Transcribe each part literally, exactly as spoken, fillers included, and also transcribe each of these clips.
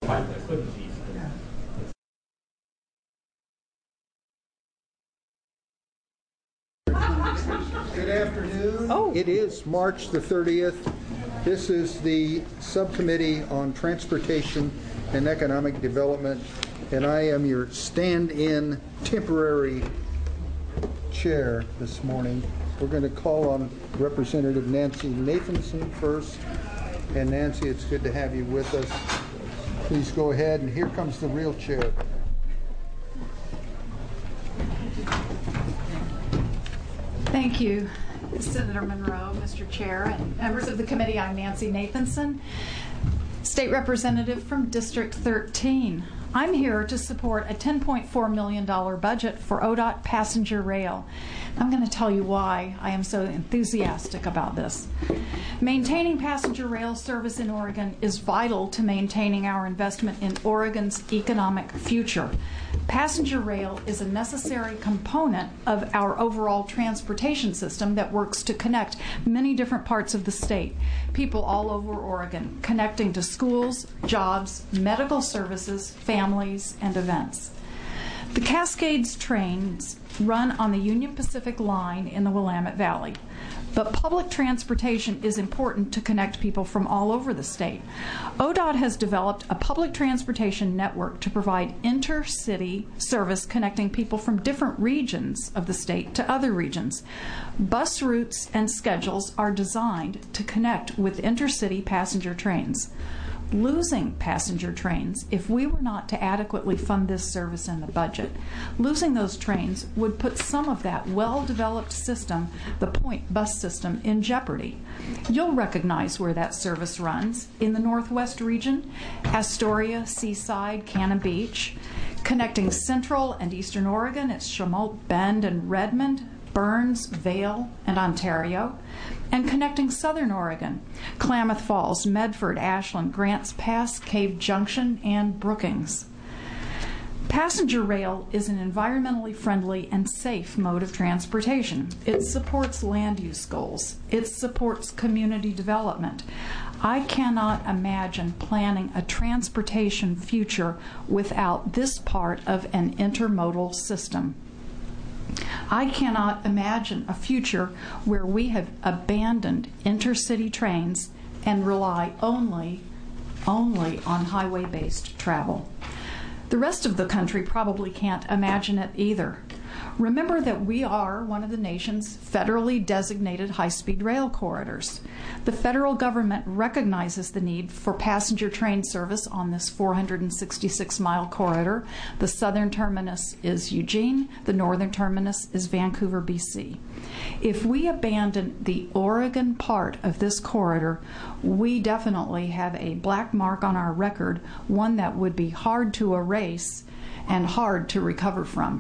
Good afternoon. Oh. It is March the thirtieth. This is the Subcommittee on Transportation and Economic Development, and I am your stand-in temporary chair this morning. We're going to call on Representative Nancy Nathanson first. And Nancy, it's good to have you with us. Please go ahead, and here comes the real chair. Thank you, Senator Monroe, Mister Chair, and members of the committee. I'm Nancy Nathanson, State Representative from District thirteen. I'm here to support a ten point four million dollars budget for O D O T passenger rail. I'm going to tell you why I am so enthusiastic about this. Maintaining passenger rail service in Oregon is vital to maintaining our investment in Oregon's economic future. Passenger rail is a necessary component of our overall transportation system that works to connect many different parts of the state, people all over Oregon, connecting to schools, jobs, medical services, families, and events. The Cascades trains run on the Union Pacific line in the Willamette Valley. But public transportation is important to connect people from all over the state. O D O T has developed a public transportation network to provide intercity service connecting people from different regions of the state to other regions. Bus routes and schedules are designed to connect with intercity passenger trains. Losing passenger trains, if we were not to adequately fund this service in the budget, losing those trains would put some of that well-developed system, the Point bus system, in jeopardy. You'll recognize where that service runs. In the Northwest region, Astoria, Seaside, Cannon Beach. Connecting Central and Eastern Oregon, it's Chemult, Bend, and Redmond, Burns, Vail, and Ontario. And connecting Southern Oregon, Klamath Falls, Medford, Ashland, Grants Pass, Cave Junction, and Brookings. Passenger rail is an environmentally friendly and safe mode of transportation. It supports land use goals. It supports community development. I cannot imagine planning a transportation future without this part of an intermodal system. I cannot imagine a future where we have abandoned intercity trains and rely only, only on highway-based travel. The rest of the country probably can't imagine it either. Remember that we are one of the nation's federally designated high-speed rail corridors. The federal government recognizes the need for passenger train service on this four hundred sixty-six mile corridor. The southern terminus is Eugene. The northern terminus is Vancouver, B C. If we abandon the Oregon part of this corridor, we definitely have a black mark on our record, one that would be hard to erase and hard to recover from.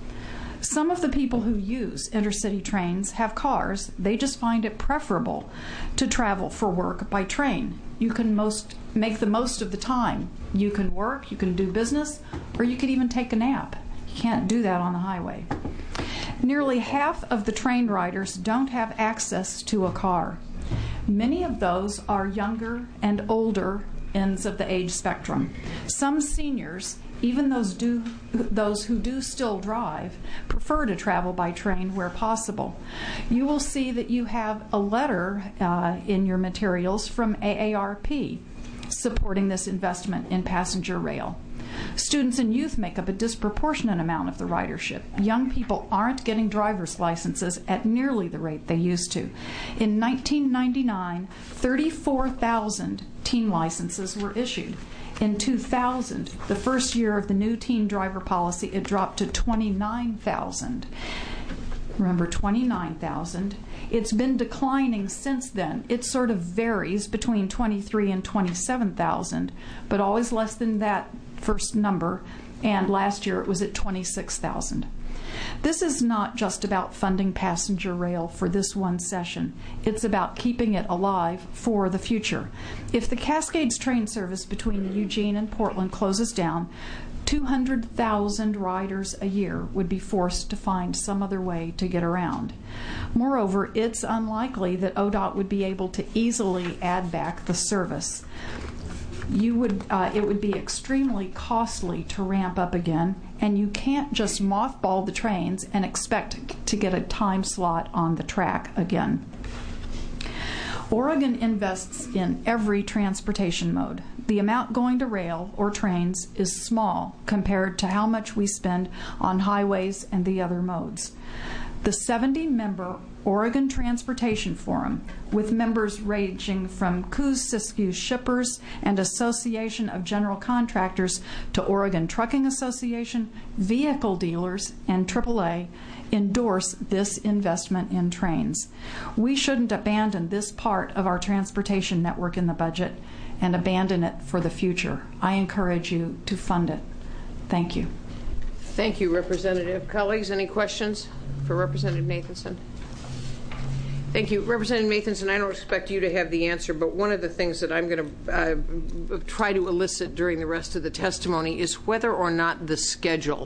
Some of the people who use intercity trains have cars. They just find it preferable to travel for work by train. You can most make the most of the time. You can work, you can do business, or you could even take a nap. You can't do that on the highway. Nearly half of the train riders don't have access to a car. Many of those are younger and older ends of the age spectrum. Some seniors, even those do those who do still drive, prefer to travel by train where possible. You will see that you have a letter uh, in your materials from A A R P supporting this investment in passenger rail. Students and youth make up a disproportionate amount of the ridership. Young people aren't getting driver's licenses at nearly the rate they used to. In nineteen ninety-nine, thirty-four thousand teen licenses were issued. In two thousand, the first year of the new teen driver policy, it dropped to twenty-nine thousand. Remember, twenty-nine thousand. It's been declining since then. It sort of varies between twenty-three and twenty-seven thousand, but always less than that first number, and last year it was at twenty-six thousand. This is not just about funding passenger rail for this one session. It's about keeping it alive for the future. If the Cascades train service between Eugene and Portland closes down, two hundred thousand riders a year would be forced to find some other way to get around. Moreover, it's unlikely that O D O T would be able to easily add back the service. you would, uh, it would be extremely costly to ramp up again, and you can't just mothball the trains and expect to get a time slot on the track again. Oregon invests in every transportation mode. The amount going to rail or trains is small compared to how much we spend on highways and the other modes. The seventy-member Oregon Transportation Forum, with members ranging from Coos-Siskiyou Shippers and Association of General Contractors to Oregon Trucking Association, vehicle dealers, and triple A, endorse this investment in trains. We shouldn't abandon this part of our transportation network in the budget and abandon it for the future. I encourage you to fund it. Thank you. Thank you, Representative. Colleagues, any questions for Representative Nathanson? Thank you. Representative Nathanson, I don't expect you to have the answer, but one of the things that I'm going to uh, try to elicit during the rest of the testimony is whether or not the schedule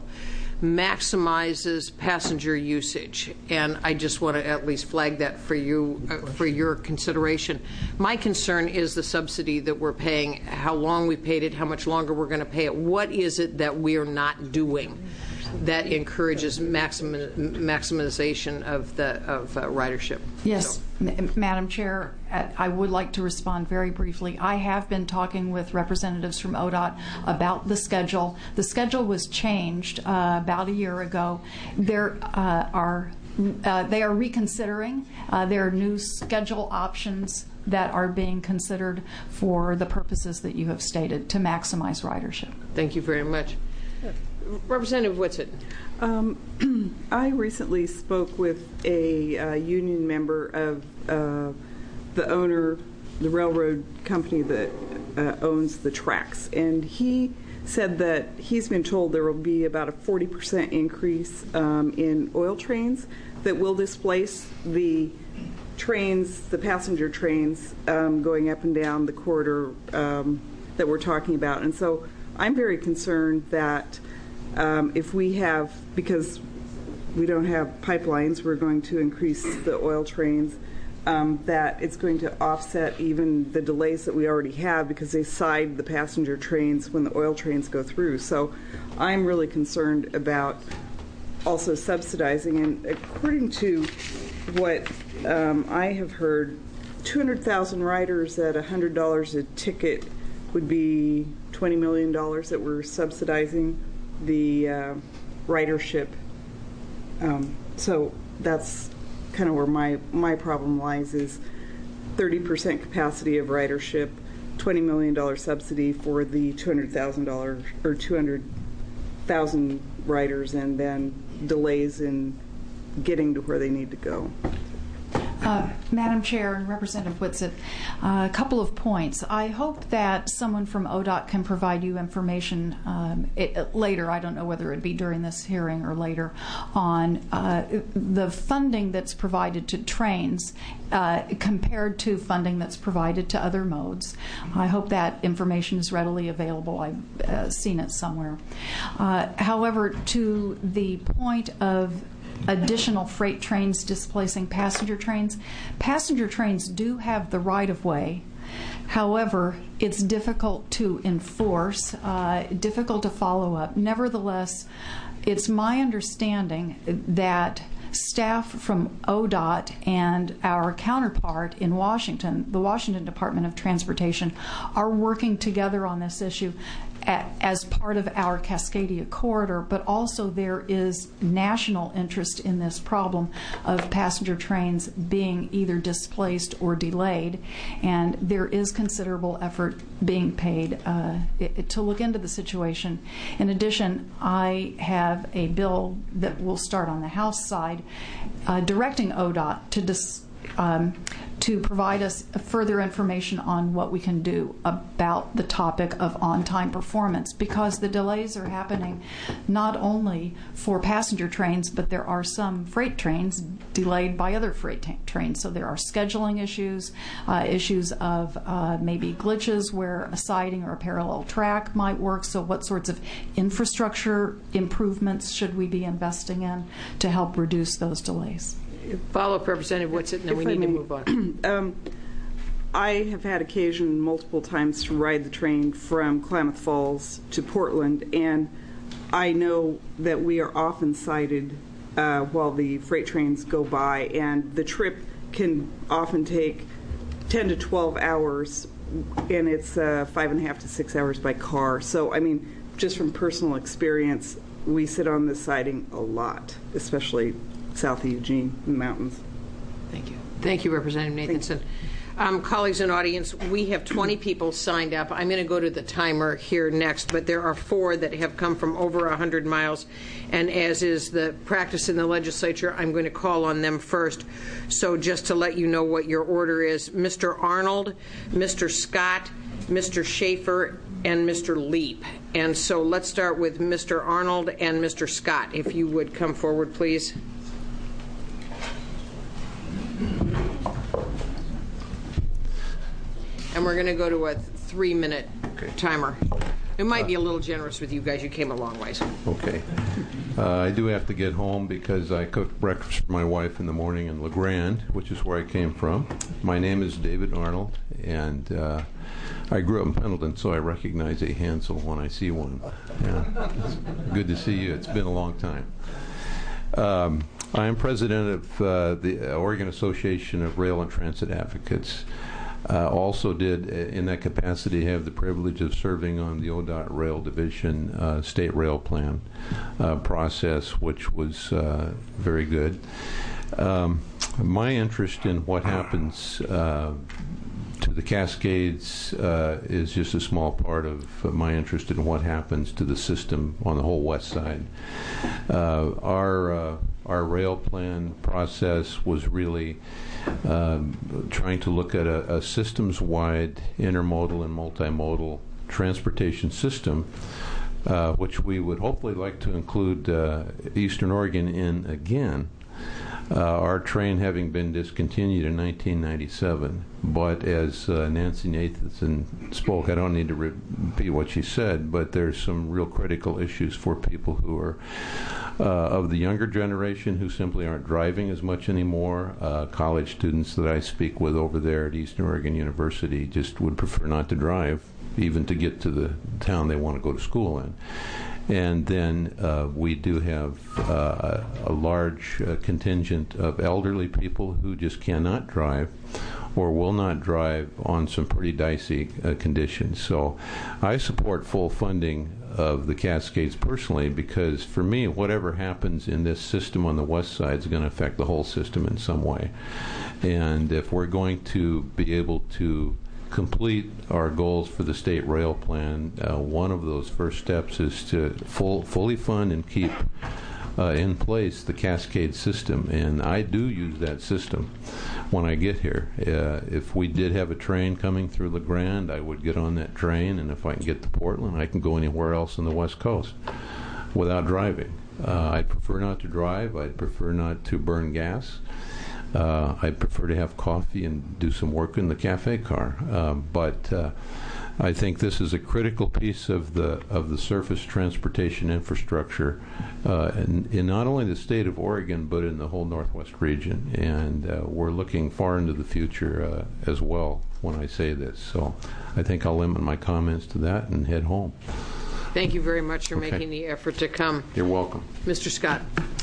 maximizes passenger usage, and I just want to at least flag that for you, uh, for your consideration. My concern is the subsidy that we're paying, how long we paid it, how much longer we're going to pay it. What is it that we're not doing that encourages maxim, maximization of the of uh, ridership? Yes, so. Madam Chair, I would like to respond very briefly. I have been talking with representatives from O D O T about the schedule. The schedule was changed uh, about a year ago. There uh, are uh, they are reconsidering. Uh, there are new schedule options that are being considered for the purposes that you have stated to maximize ridership. Thank you very much. Representative Whitsitt. Um, I recently spoke with a uh, union member of uh, the owner, the railroad company that uh, owns the tracks, and he said that he's been told there will be about a forty percent increase um, in oil trains that will displace the trains, the passenger trains um, going up and down the corridor um, that we're talking about. And so I'm very concerned that Um, if we have, because we don't have pipelines, we're going to increase the oil trains, um, that it's going to offset even the delays that we already have because they side the passenger trains when the oil trains go through. So I'm really concerned about also subsidizing. And according to what um, I have heard, two hundred thousand riders at one hundred dollars a ticket would be twenty million dollars that we're subsidizing the uh, ridership. Um, so that's kind of where my, my problem lies, is thirty percent capacity of ridership, twenty million dollars subsidy for the two hundred thousand dollars or two hundred thousand riders, and then delays in getting to where they need to go. Uh, Madam Chair and Representative Whitsitt, uh, a couple of points. I hope that someone from O D O T can provide you information um, it, later, I don't know whether it be during this hearing or later, on uh, the funding that's provided to trains uh, compared to funding that's provided to other modes. I hope that information is readily available. I've uh, seen it somewhere. Uh, however, to the point of additional freight trains displacing passenger trains, passenger trains do have the right-of-way. However, it's difficult to enforce, uh, difficult to follow up. Nevertheless, it's my understanding that staff from O D O T and our counterpart in Washington, the Washington Department of Transportation, are working together on this issue as part of our Cascadia corridor, but also there is national interest in this problem of passenger trains being either displaced or delayed, and there is considerable effort being paid uh, it, to look into the situation. In addition, I have a bill that will start on the House side uh, directing O D O T to dis Um, to provide us further information on what we can do about the topic of on-time performance, because the delays are happening not only for passenger trains, but there are some freight trains delayed by other freight trains. So there are scheduling issues, uh, issues of uh, maybe glitches where a siding or a parallel track might work. So what sorts of infrastructure improvements should we be investing in to help reduce those delays? Follow up, Representative Whitsitt, and then If we I need may. to move on. um, I have had occasion multiple times to ride the train from Klamath Falls to Portland, and I know that we are often sighted uh, while the freight trains go by, and the trip can often take ten to twelve hours, and it's uh, five and a half to six hours by car. So, I mean, just from personal experience, we sit on this siding a lot, especially south of Eugene in the mountains. Thank you. Thank you, Representative Nathanson. Um, colleagues and audience, we have twenty people signed up. I'm going to go to the timer here next, but there are four that have come from over one hundred miles, and as is the practice in the legislature, I'm going to call on them first. So just to let you know what your order is, Mister Arnold, Mister Scott, Mister Schaefer, and Mister Leap. And so let's start with Mister Arnold and Mister Scott. If you would come forward, please. And we're going to go to a three-minute okay. timer. It might be a little generous with you guys. You came a long ways. Okay. Uh, I do have to get home because I cooked breakfast for my wife in the morning in La Grande, which is where I came from. My name is David Arnold, and uh, I grew up in Pendleton, so I recognize a Hansel when I see one. Yeah. It's good to see you. It's been a long time. Um, I am president of uh, the Oregon Association of Rail and Transit Advocates. Uh, also did, uh, in that capacity, have the privilege of serving on the O D O T Rail Division uh, State Rail Plan uh, process, which was uh, very good. Um, my interest in what happens uh, to the Cascades uh, is just a small part of my interest in what happens to the system on the whole west side. Uh, our uh, our rail plan process was really um, trying to look at a, a systems-wide intermodal and multimodal transportation system, uh, which we would hopefully like to include uh, Eastern Oregon in again. Uh, our train having been discontinued in nineteen ninety-seven, but as uh, Nancy Nathanson spoke, I don't need to repeat what she said, but there's some real critical issues for people who are uh, of the younger generation who simply aren't driving as much anymore. Uh, college students that I speak with over there at Eastern Oregon University just would prefer not to drive, even to get to the town they want to go to school in. And then uh, we do have uh, a large uh, contingent of elderly people who just cannot drive or will not drive on some pretty dicey uh, conditions. So I support full funding of the Cascades personally, because for me, whatever happens in this system on the west side is going to affect the whole system in some way. And if we're going to be able to complete our goals for the state rail plan, uh, one of those first steps is to full, fully fund and keep uh, in place the Cascade system. And I do use that system when I get here. Uh, if we did have a train coming through La Grande, I would get on that train, and if I can get to Portland, I can go anywhere else on the West Coast without driving. Uh, I'd prefer not to drive. I'd prefer not to burn gas. Uh, I prefer to have coffee and do some work in the cafe car. Um, but uh, I think this is a critical piece of the of the surface transportation infrastructure uh, in, in not only the state of Oregon, but in the whole Northwest region. And uh, we're looking far into the future uh, as well when I say this. So I think I'll limit my comments to that and head home. Thank you very much for Okay. making the effort to come. You're welcome. Mister Scott.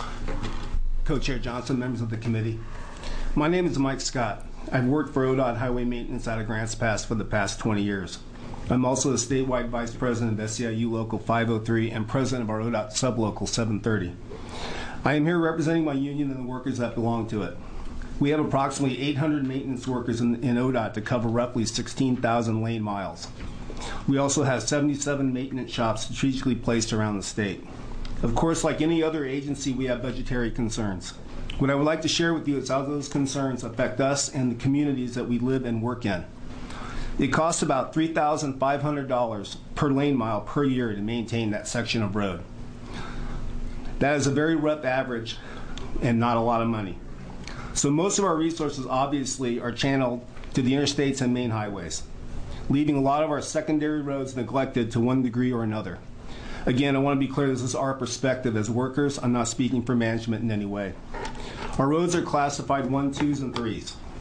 Co-Chair Johnson, members of the committee. My name is Mike Scott. I've worked for O D O T Highway Maintenance out of Grants Pass for the past twenty years. I'm also the statewide vice president of S E I U Local five oh three and president of our O D O T Sublocal seven thirty. I am here representing my union and the workers that belong to it. We have approximately eight hundred maintenance workers in, in O D O T to cover roughly sixteen thousand lane miles. We also have seventy-seven maintenance shops strategically placed around the state. Of course, like any other agency, we have budgetary concerns. What I would like to share with you is how those concerns affect us and the communities that we live and work in. It costs about three thousand five hundred dollars per lane mile per year to maintain that section of road. That is a very rough average and not a lot of money. So most of our resources obviously are channeled to the interstates and main highways, leaving a lot of our secondary roads neglected to one degree or another. Again, I want to be clear, this is our perspective as workers. I'm not speaking for management in any way. Our roads are classified one, twos, and threes.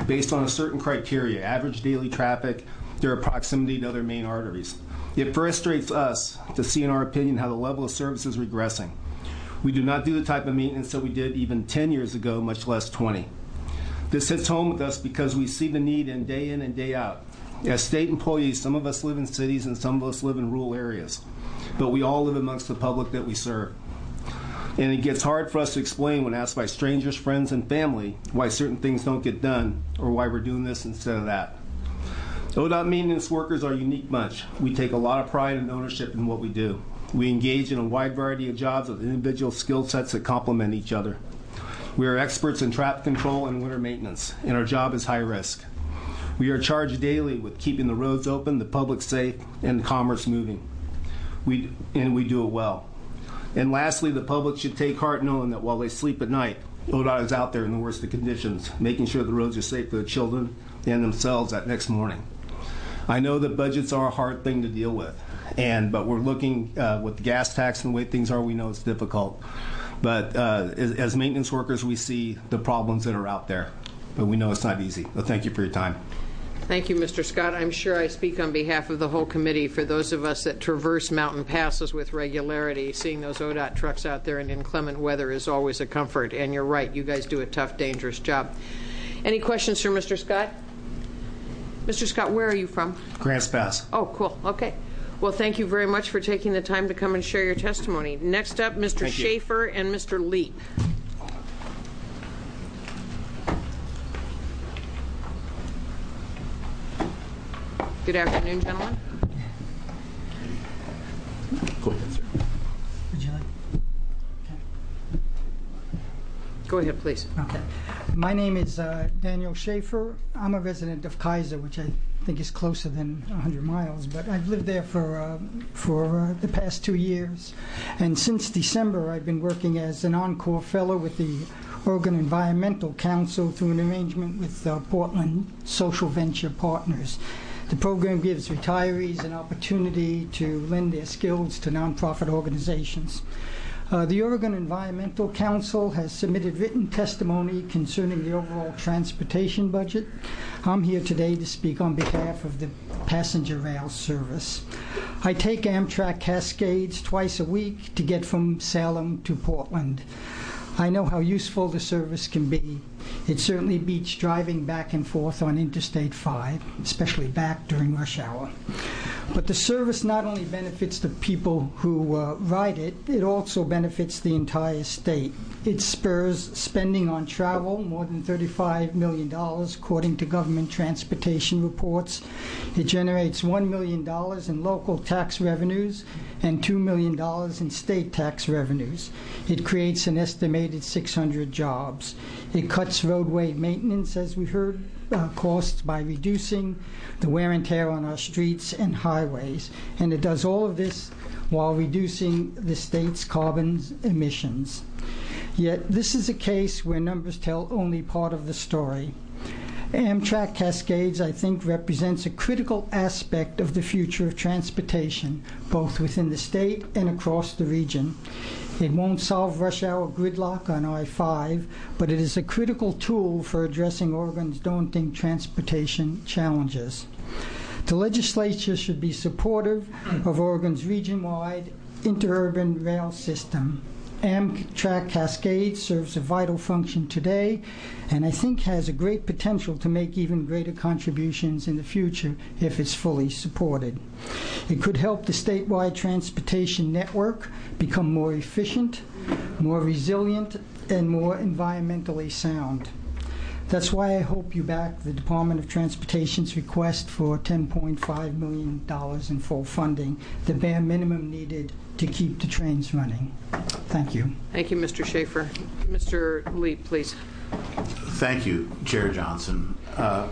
based on a certain criteria, average daily traffic, their proximity to other main arteries. It frustrates us to see, in our opinion, how the level of service is regressing. We do not do the type of maintenance that we did even ten years ago, much less twenty. This hits home with us because we see the need in day in and day out. As state employees, some of us live in cities and some of us live in rural areas, but we all live amongst the public that we serve. And it gets hard for us to explain when asked by strangers, friends, and family why certain things don't get done or why we're doing this instead of that. O D O T maintenance workers are a unique bunch. We take a lot of pride and ownership in what we do. We engage in a wide variety of jobs with individual skill sets that complement each other. We are experts in traffic control and winter maintenance, and our job is high risk. We are charged daily with keeping the roads open, the public safe, and commerce moving. We, and we do it well. And lastly, the public should take heart knowing that while they sleep at night, O D O T is out there in the worst of conditions, making sure the roads are safe for the children and themselves that next morning. I know that budgets are a hard thing to deal with, and but we're looking uh, with the gas tax and the way things are, we know it's difficult. But uh, as, as maintenance workers, we see the problems that are out there, but we know it's not easy. So thank you for your time. Thank you, Mister Scott. I'm sure I speak on behalf of the whole committee. For those of us that traverse mountain passes with regularity, seeing those O D O T trucks out there in inclement weather is always a comfort. And you're right, you guys do a tough, dangerous job. Any questions for Mister Scott? Mister Scott, where are you from? Grants Pass. Oh, cool. Okay. Well, thank you very much for taking the time to come and share your testimony. Next up, Mister Thank you. Schaefer and Mister Leap. Good afternoon, gentlemen. Go ahead, sir. Would you like? Go ahead, please. Okay. My name is uh, Daniel Schaefer. I'm a resident of Kaiser, which I think is closer than one hundred miles, but I've lived there for uh, for uh, the past two years. And since December, I've been working as an Encore Fellow with the Oregon Environmental Council through an arrangement with uh, Portland Social Venture Partners. The program gives retirees an opportunity to lend their skills to nonprofit organizations. Uh, the Oregon Environmental Council has submitted written testimony concerning the overall transportation budget. I'm here today to speak on behalf of the passenger rail service. I take Amtrak Cascades twice a week to get from Salem to Portland. I know how useful the service can be. It certainly beats driving back and forth on Interstate five, especially back during rush hour. But the service not only benefits the people who uh, ride it, it also benefits the entire state. It spurs spending on travel, more than thirty-five million dollars, according to government transportation reports. It generates one million dollars in local tax revenues and two million dollars in state tax revenues. It creates an estimated six hundred jobs. It cuts roadway maintenance, as we heard, uh, costs by reducing the wear and tear on our streets and highways. And it does all of this while reducing the state's carbon emissions. Yet this is a case where numbers tell only part of the story. Amtrak Cascades, I think, represents a critical aspect of the future of transportation, both within the state and across the region. It won't solve rush hour gridlock on I five, but it is a critical tool for addressing Oregon's daunting transportation challenges. The legislature should be supportive of Oregon's region-wide interurban rail system. Amtrak Cascades serves a vital function today, and I think has a great potential to make even greater contributions in the future if it's fully supported. It could help the statewide transportation network become more efficient, more resilient, and more environmentally sound. That's why I hope you back the Department of Transportation's request for ten point five million dollars in full funding, the bare minimum needed to keep the trains running. Thank you. Thank you, Mister Schaefer. Mister Leap, please. Thank you, Chair Johnson. Uh,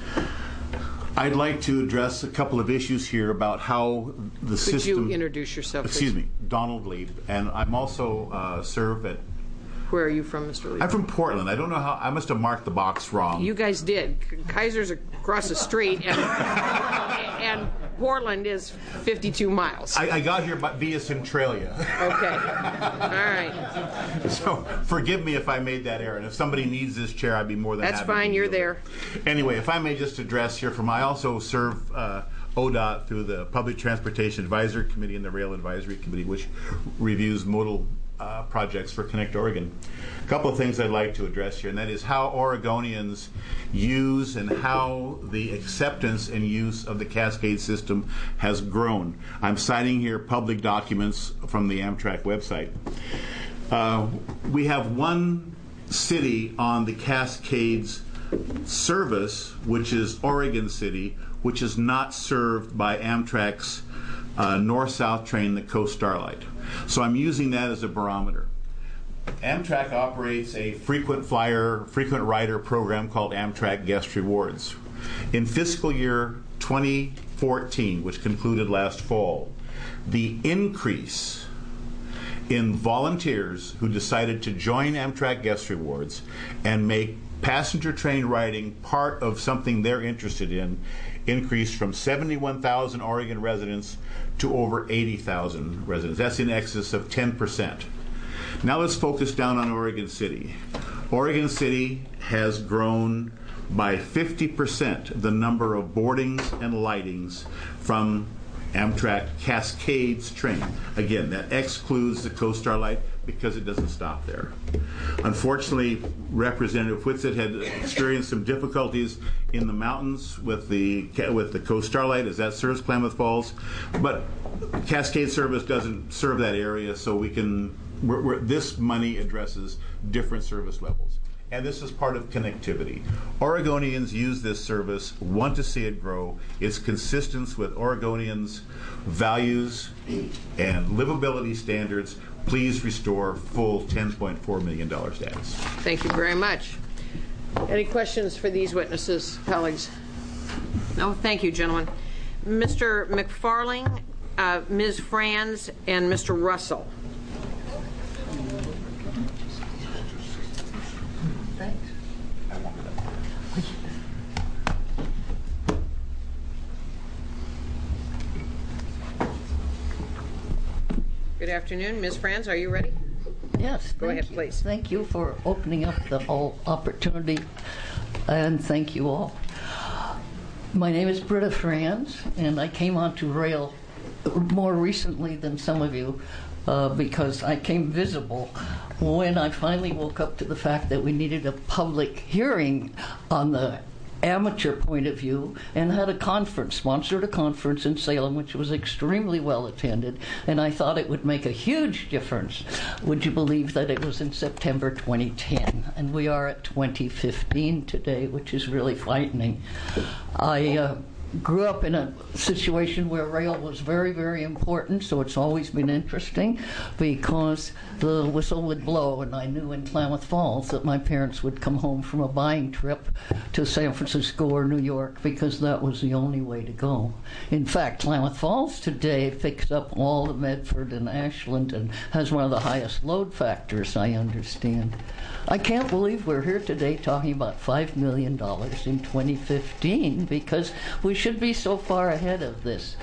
I'd like to address a couple of issues here about how the Could system... Could you introduce yourself, please? Excuse me, Donald Leap, and I'm also uh, serve at... Where are you from, Mister Leap? I'm from Portland. I don't know how... I must have marked the box wrong. You guys did. Kaiser's across the street, and, and Portland is fifty-two miles. I, I got here by, via Centralia. Okay. All right. So forgive me if I made that error. And if somebody needs this chair, I'd be more than That's happy. fine. to You're yield it. there. Anyway, if I may just address here from, I also serve uh, O D O T through the Public Transportation Advisory Committee and the Rail Advisory Committee, which reviews modal uh, projects for Connect Oregon. A couple of things I'd like to address here, and that is how Oregonians use and how the acceptance and use of the Cascade system has grown. I'm citing here public documents from the Amtrak website. Uh, we have one city on the Cascades service, which is Oregon City, which is not served by Amtrak's uh, north-south train, the Coast Starlight. So I'm using that as a barometer. Amtrak operates a frequent flyer, frequent rider program called Amtrak Guest Rewards. In fiscal year twenty fourteen, which concluded last fall, the increase in volunteers who decided to join Amtrak Guest Rewards and make passenger train riding part of something they're interested in increased from seventy-one thousand Oregon residents to over eighty thousand residents. That's in excess of ten percent. Now let's focus down on Oregon City. Oregon City has grown by fifty percent the number of boardings and lightings from Amtrak Cascades train. Again, that excludes the Coast Starlight because it doesn't stop there. Unfortunately, Representative Whitsett had experienced some difficulties in the mountains with the with the Coast Starlight as that serves Klamath Falls, but Cascade service doesn't serve that area, so we can. We're, we're, this money addresses different service levels. And this is part of connectivity. Oregonians use this service, want to see it grow. It's consistent with Oregonians' values and livability standards. Please restore full ten point four million dollars status. Thank you very much. Any questions for these witnesses, colleagues? No, thank you, gentlemen. Mister McFarling, uh, Miz Franz, and Mister Russell. Good afternoon. Miz Franz, are you ready? Yes. Go ahead, you. please. Thank you for opening up the whole opportunity, and thank you all. My name is Britta Franz, and I came onto rail more recently than some of you uh, because I came visible when I finally woke up to the fact that we needed a public hearing on the amateur point of view, and had a conference, sponsored a conference in Salem, which was extremely well attended, and I thought it would make a huge difference. Would you believe that it was in September twenty ten, and we are at twenty fifteen today, which is really frightening. I uh, grew up in a situation where rail was very, very important, so it's always been interesting because the whistle would blow, and I knew in Klamath Falls that my parents would come home from a buying trip to San Francisco or New York because that was the only way to go. In fact, Klamath Falls today picks up all of Medford and Ashland and has one of the highest load factors, I understand. I can't believe we're here today talking about five million dollars in twenty fifteen because we should be so far ahead of this.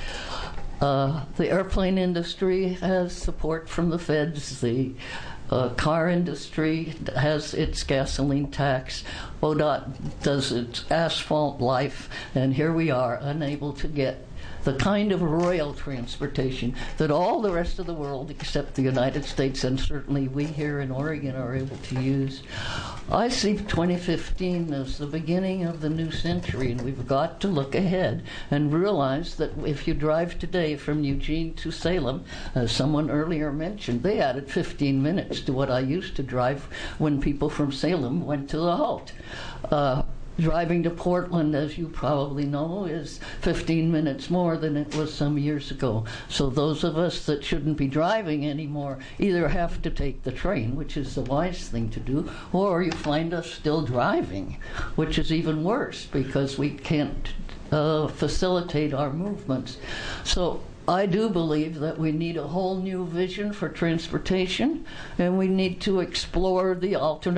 Uh, the airplane industry has support from the feds. The uh, car industry has its gasoline tax. O D O T does its asphalt life. And here we are, unable to get the kind of rail transportation that all the rest of the world, except the United States, and certainly we here in Oregon, are able to use. I see twenty fifteen as the beginning of the new century, and we've got to look ahead and realize that if you drive today from Eugene to Salem, as someone earlier mentioned, they added fifteen minutes to what I used to drive when people from Salem went to the halt. Uh, Driving to Portland, as you probably know, is fifteen minutes more than it was some years ago. So those of us that shouldn't be driving anymore either have to take the train, which is the wise thing to do, or you find us still driving, which is even worse because we can't uh, facilitate our movements. So I do believe that we need a whole new vision for transportation, and we need to explore the alternate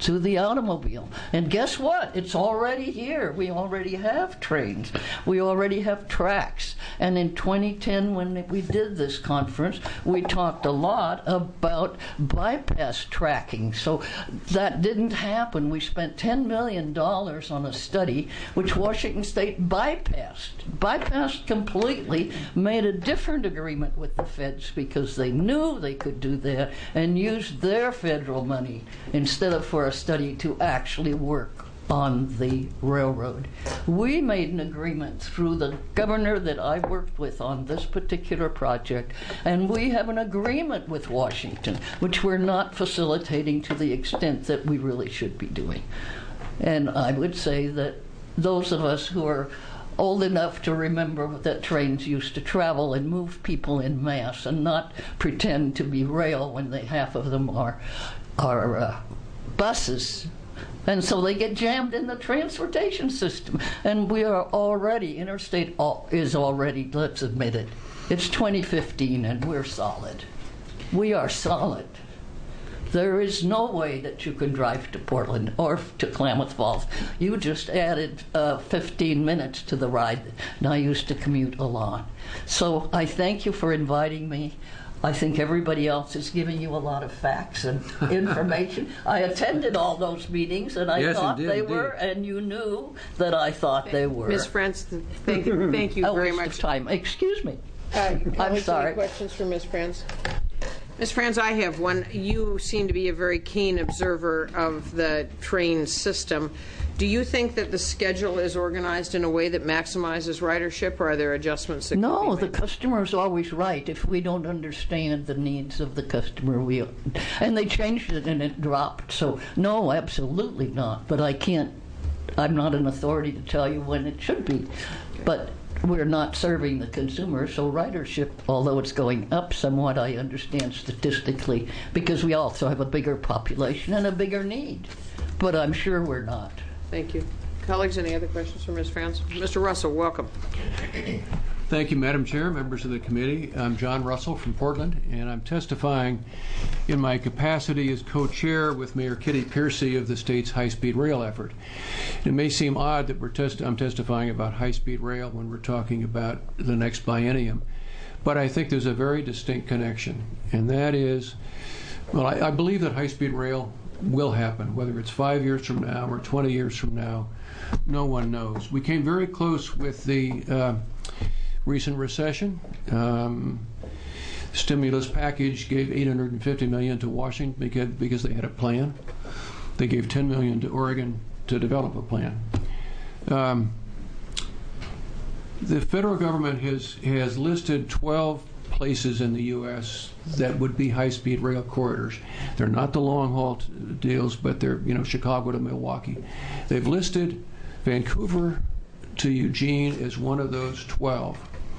to the automobile. And guess what? It's already here. We already have trains. We already have tracks. And in twenty ten, when we did this conference, we talked a lot about bypass tracking. So that didn't happen. We spent ten million dollars on a study which Washington State bypassed. Bypassed completely, made a different agreement with the feds because they knew they could do that and used their federal money instead of for a study to actually work on the railroad. We made an agreement through the governor that I worked with on this particular project, and we have an agreement with Washington, which we're not facilitating to the extent that we really should be doing. And I would say that those of us who are old enough to remember that trains used to travel and move people in mass and not pretend to be rail when they, half of them are, are uh, buses. And so they get jammed in the transportation system. And we are already, interstate is already, let's admit it, it's twenty fifteen and we're solid. We are solid. There is no way that you can drive to Portland or to Klamath Falls. You just added uh, fifteen minutes to the ride, and I used to commute a lot. So I thank you for inviting me. I think everybody else is giving you a lot of facts and information. I attended all those meetings, and I yes, thought indeed, they indeed. were, and you knew that I thought they were. Miz Franz, thank you, thank you a very waste much. Of time. Excuse me. Uh, I'm sorry. Any questions for Miz Franz? Miz Franz, I have one. You seem to be a very keen observer of the train system. Do you think that the schedule is organized in a way that maximizes ridership, or are there adjustments that No, can be the made? customer is always right. If we don't understand the needs of the customer, we and they changed it and it dropped. So no, absolutely not. But I can't. I'm not an authority to tell you when it should be. But we're not serving the consumer, so ridership, although it's going up somewhat, I understand statistically, because we also have a bigger population and a bigger need. But I'm sure we're not. Thank you. Colleagues, any other questions for Miz Franz? Mister Russell, welcome. Thank you, Madam Chair, members of the committee. I'm John Russell from Portland, and I'm testifying in my capacity as co-chair with Mayor Kitty Piercy of the state's high-speed rail effort. It may seem odd that we're test- I'm testifying about high-speed rail when we're talking about the next biennium, but I think there's a very distinct connection, and that is, well, I, I believe that high-speed rail will happen, whether it's five years from now or twenty years from now, no one knows. We came very close with the uh, recent recession. Um, stimulus package gave eight hundred fifty million dollars to Washington because, because they had a plan. They gave ten million dollars to Oregon to develop a plan. Um, the federal government has, has listed twelve places in the U S that would be high-speed rail corridors. They're not the long-haul t- deals, but they're, you know, Chicago to Milwaukee. They've listed Vancouver to Eugene as one of those twelve.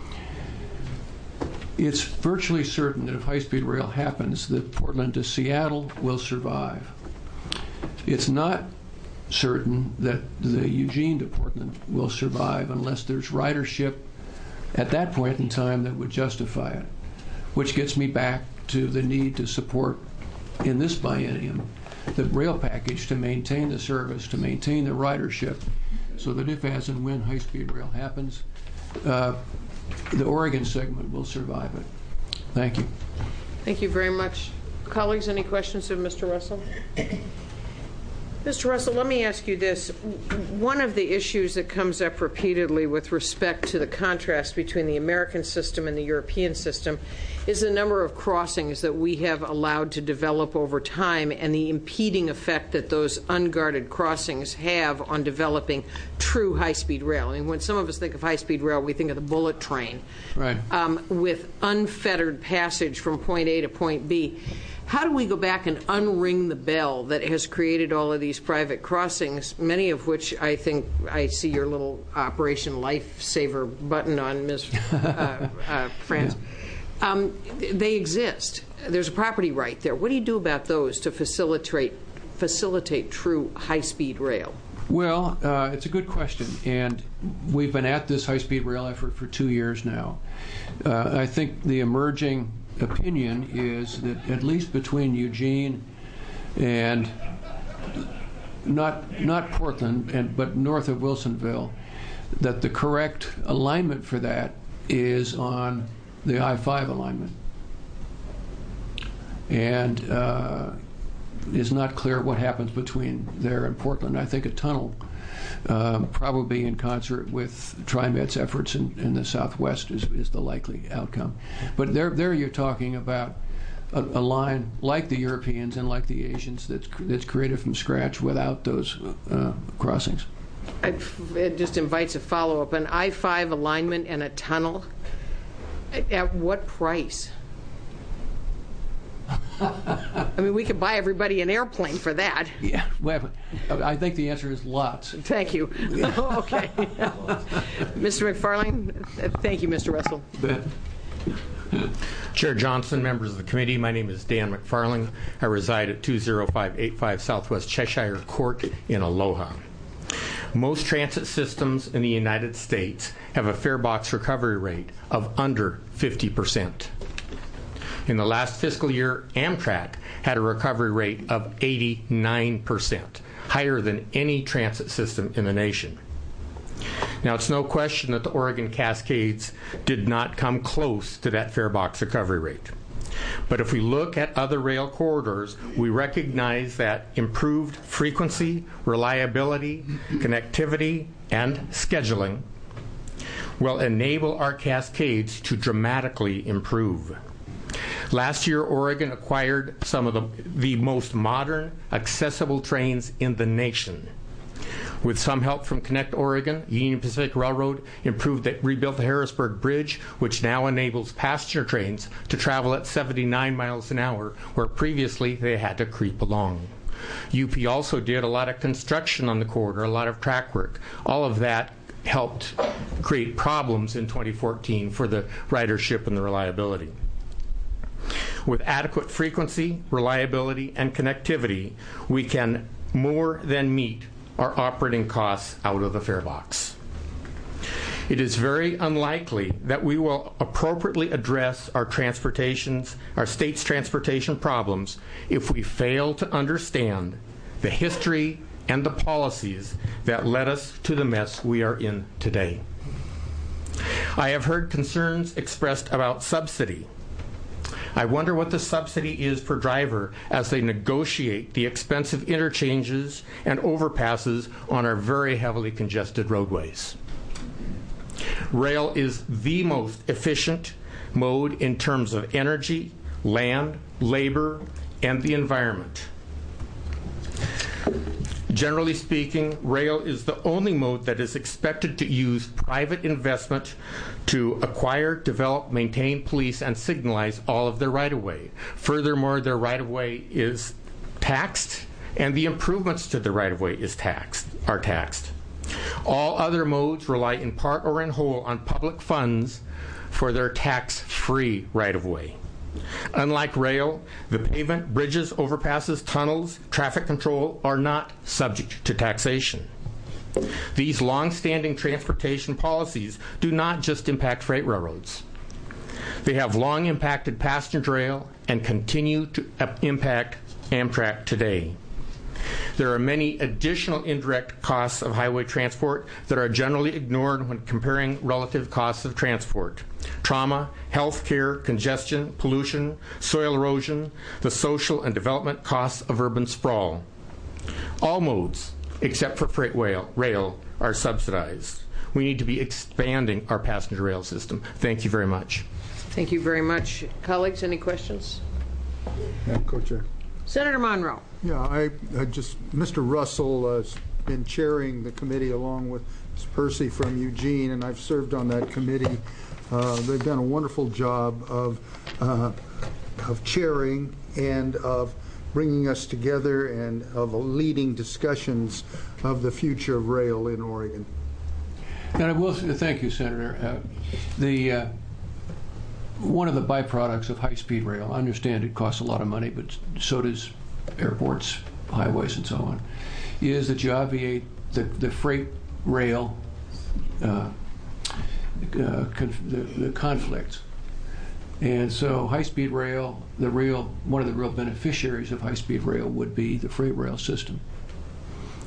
It's virtually certain that if high-speed rail happens, that Portland to Seattle will survive. It's not certain that the Eugene to Portland will survive unless there's ridership at that point in time that would justify it, which gets me back to the need to support in this biennium the rail package to maintain the service, to maintain the ridership, so that if, as and when high-speed rail happens, uh, the Oregon segment will survive it. Thank you. Thank you very much. Colleagues, any questions of Mister Russell? Mister Russell, let me ask you this. One of the issues that comes up repeatedly with respect to the contrast between the American system and the European system is the number of crossings that we have allowed to develop over time and the impeding effect that those unguarded crossings have on developing true high-speed rail. I mean, when some of us think of high-speed rail, we think of the bullet train. Right. Um, with unfettered passage from point A to point B. How do we go back and unring the bell that has created all of these private crossings, many of which I think I see your little Operation Lifesaver button on, Miz Uh, uh, Franz. Yeah. Um, they exist. There's a property right there. What do you do about those to facilitate facilitate true high-speed rail? Well, uh, it's a good question, and we've been at this high-speed rail effort for two years now. Uh, I think the emerging opinion is that at least between Eugene and not not Portland, and but north of Wilsonville, that the correct alignment for that is on the I five alignment. And uh, it's not clear what happens between there and Portland. I think a tunnel, um, probably in concert with TriMet's efforts in, in the Southwest, is, is the likely outcome. But there, there you're talking about a, a line like the Europeans and like the Asians that's, that's created from scratch without those uh, crossings. It just invites a follow-up. An I five alignment and a tunnel, at, at what price? I mean, we could buy everybody an airplane for that. Yeah, well, I think the answer is lots. Thank you. Okay. Mister McFarling, thank you, Mister Russell. Chair Johnson, members of the committee, my name is Dan McFarling. I reside at two oh five eight five Southwest Cheshire Court in Aloha. Most transit systems in the United States have a fare box recovery rate of under fifty percent. In the last fiscal year, Amtrak had a recovery rate of eighty-nine percent, higher than any transit system in the nation. Now, it's no question that the Oregon Cascades did not come close to that fare box recovery rate. But if we look at other rail corridors, we recognize that improved frequency, reliability, connectivity, and scheduling will enable our Cascades to dramatically improve. Last year, Oregon acquired some of the, the most modern, accessible trains in the nation. With some help from Connect Oregon, Union Pacific Railroad improved the, rebuilt the Harrisburg Bridge, which now enables passenger trains to travel at seventy-nine miles an hour, where previously they had to creep along. U P also did a lot of construction on the corridor, a lot of track work. All of that helped create problems in twenty fourteen for the ridership and the reliability. With adequate frequency, reliability, and connectivity, we can more than meet our operating costs out of the fare box. It is very unlikely that we will appropriately address our transportation's, our state's transportation problems if we fail to understand the history and the policies that led us to the mess we are in today. I have heard concerns expressed about subsidy. I wonder what the subsidy is per driver as they negotiate the expensive interchanges and overpasses on our very heavily congested roadways. Rail is the most efficient mode in terms of energy, land, labor, and the environment. Generally speaking, rail is the only mode that is expected to use private investment to acquire, develop, maintain, police, and signalize all of their right-of-way. Furthermore, their right-of-way is taxed, and the improvements to the right-of-way is taxed, are taxed. All other modes rely in part or in whole on public funds for their tax-free right-of-way. Unlike rail, the pavement, bridges, overpasses, tunnels, traffic control are not subject to taxation. These long-standing transportation policies do not just impact freight railroads. They have long impacted passenger rail and continue to impact Amtrak today. There are many additional indirect costs of highway transport that are generally ignored when comparing relative costs of transport. Trauma, health care, congestion, pollution, soil erosion, the social and development costs of urban sprawl. All modes, except for freight rail, rail, are subsidized. We need to be expanding our passenger rail system. Thank you very much. Thank you very much. Colleagues, any questions? Madam Co-Chair. Senator Monroe. Yeah, I, I just, Mister Russell has been chairing the committee along with Miz Percy from Eugene, and I've served on that committee. Uh, they've done a wonderful job of, uh, of chairing and of bringing us together and of leading discussions of the future of rail in Oregon. And I will thank you, Senator. Uh, the uh, one of the byproducts of high-speed rail, I understand it costs a lot of money, but so does airports, highways, and so on, is that you obviate the, the freight rail uh, uh, conf the, the conflicts. And so high-speed rail, the real one of the real beneficiaries of high-speed rail would be the freight rail system.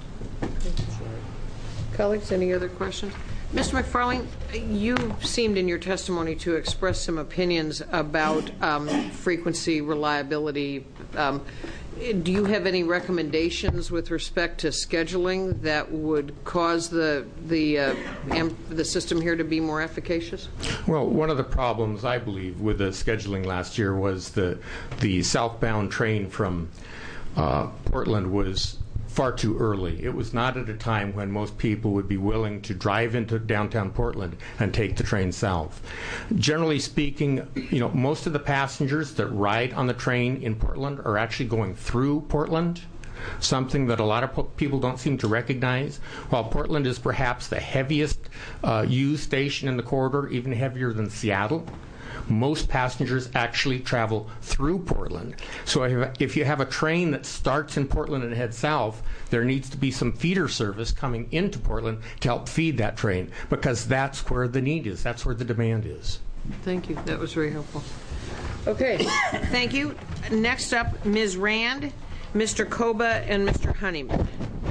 Colleagues, any other questions? Mister McFarling, you seemed in your testimony to express some opinions about um, frequency, reliability. Um, do you have any recommendations with respect to scheduling that would cause the the uh, amp, the system here to be more efficacious? Well, one of the problems I believe with the scheduling last year was the the southbound train from uh, Portland was far too early. It was not at a time when most people would be willing to drive into downtown Portland and take the train south. Generally speaking, you know, most of the passengers that ride on the train in Portland are actually going through Portland, something that a lot of po- people don't seem to recognize. While Portland is perhaps the heaviest uh, used station in the corridor, even heavier than Seattle, most passengers actually travel through Portland. So if, if you have a train that starts in Portland and heads south, there needs to be some feeder service coming into Portland to help feed that train, because that's where the need is. That's where the demand is. Thank you. That was very helpful. Okay. Thank you. Next up, Miz Rand, Mister Koba, and Mister Honeyman.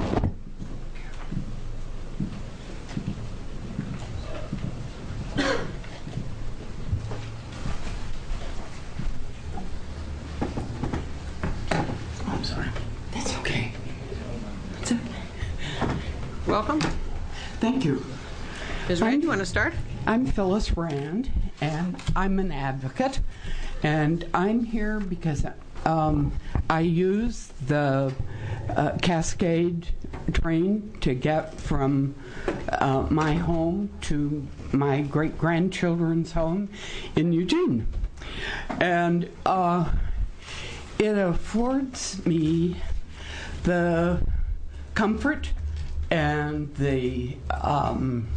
Welcome. Thank you. Miz Rand, you want to start? I'm Phyllis Rand, and I'm an advocate, and I'm here because um, I use the uh, Cascade train to get from uh, my home to my great-grandchildren's home in Eugene. And uh, it affords me the comfort and the um,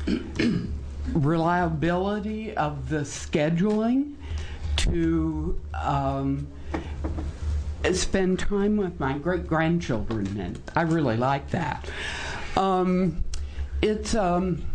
reliability of the scheduling to um, spend time with my great-grandchildren, and I really like that. Um, it's um,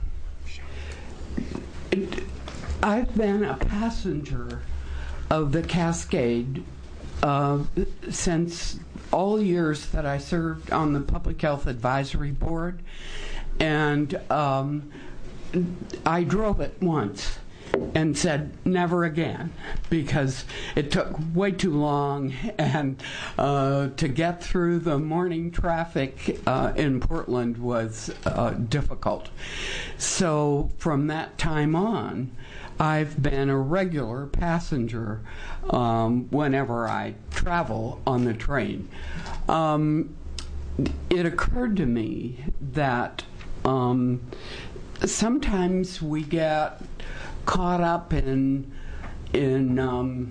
it, I've been a passenger of the Cascade uh, since all years that I served on the Public Health Advisory Board, and um, I drove it once and said never again, because it took way too long, and uh, to get through the morning traffic uh, in Portland was uh, difficult. So from that time on, I've been a regular passenger um, whenever I travel on the train. Um, it occurred to me that um, sometimes we get caught up in in um,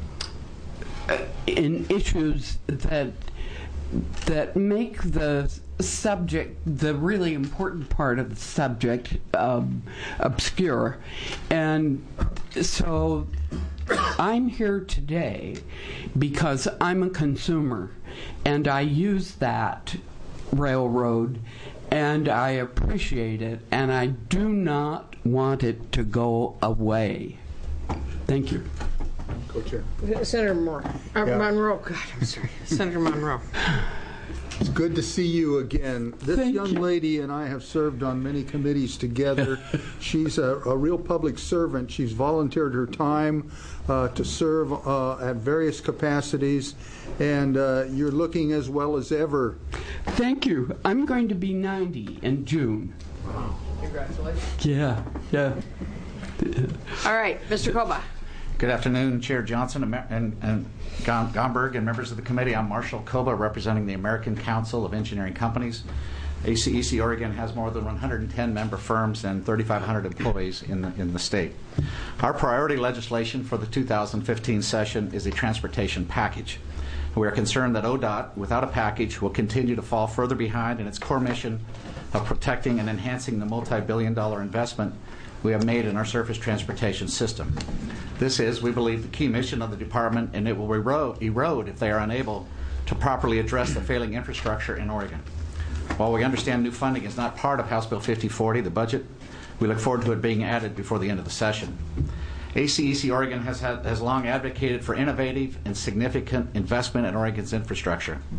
in issues that that make the subject, the really important part of the subject, um, obscure. And so I'm here today because I'm a consumer, and I use that railroad, and I appreciate it, and I do not want it to go away. Thank you. Co-chair. Senator Moore. Uh, Yeah. Monroe. God, I'm sorry. Senator Monroe. It's good to see you again. This Thank young you. lady and I have served on many committees together. She's a, a real public servant. She's volunteered her time uh, to serve uh, at various capacities, and uh, you're looking as well as ever. Thank you. I'm going to be ninety in June. Wow. Congratulations. Yeah, yeah. All right, Mister Koba. Good afternoon, Chair Johnson and, and, and Gomberg and members of the committee. I'm Marshall Koba, representing the American Council of Engineering Companies. A C E C Oregon has more than one hundred ten member firms and thirty-five hundred employees in the, in the state. Our priority legislation for the two thousand fifteen session is a transportation package. We are concerned that O D O T, without a package, will continue to fall further behind in its core mission of protecting and enhancing the multi-billion dollar investment we have made in our surface transportation system. This is, we believe, the key mission of the department, and it will erode, erode if they are unable to properly address the failing infrastructure in Oregon. While we understand new funding is not part of House Bill fifty forty, the budget, we look forward to it being added before the end of the session. A C E C Oregon has, had, has long advocated for innovative and significant investment in Oregon's infrastructure.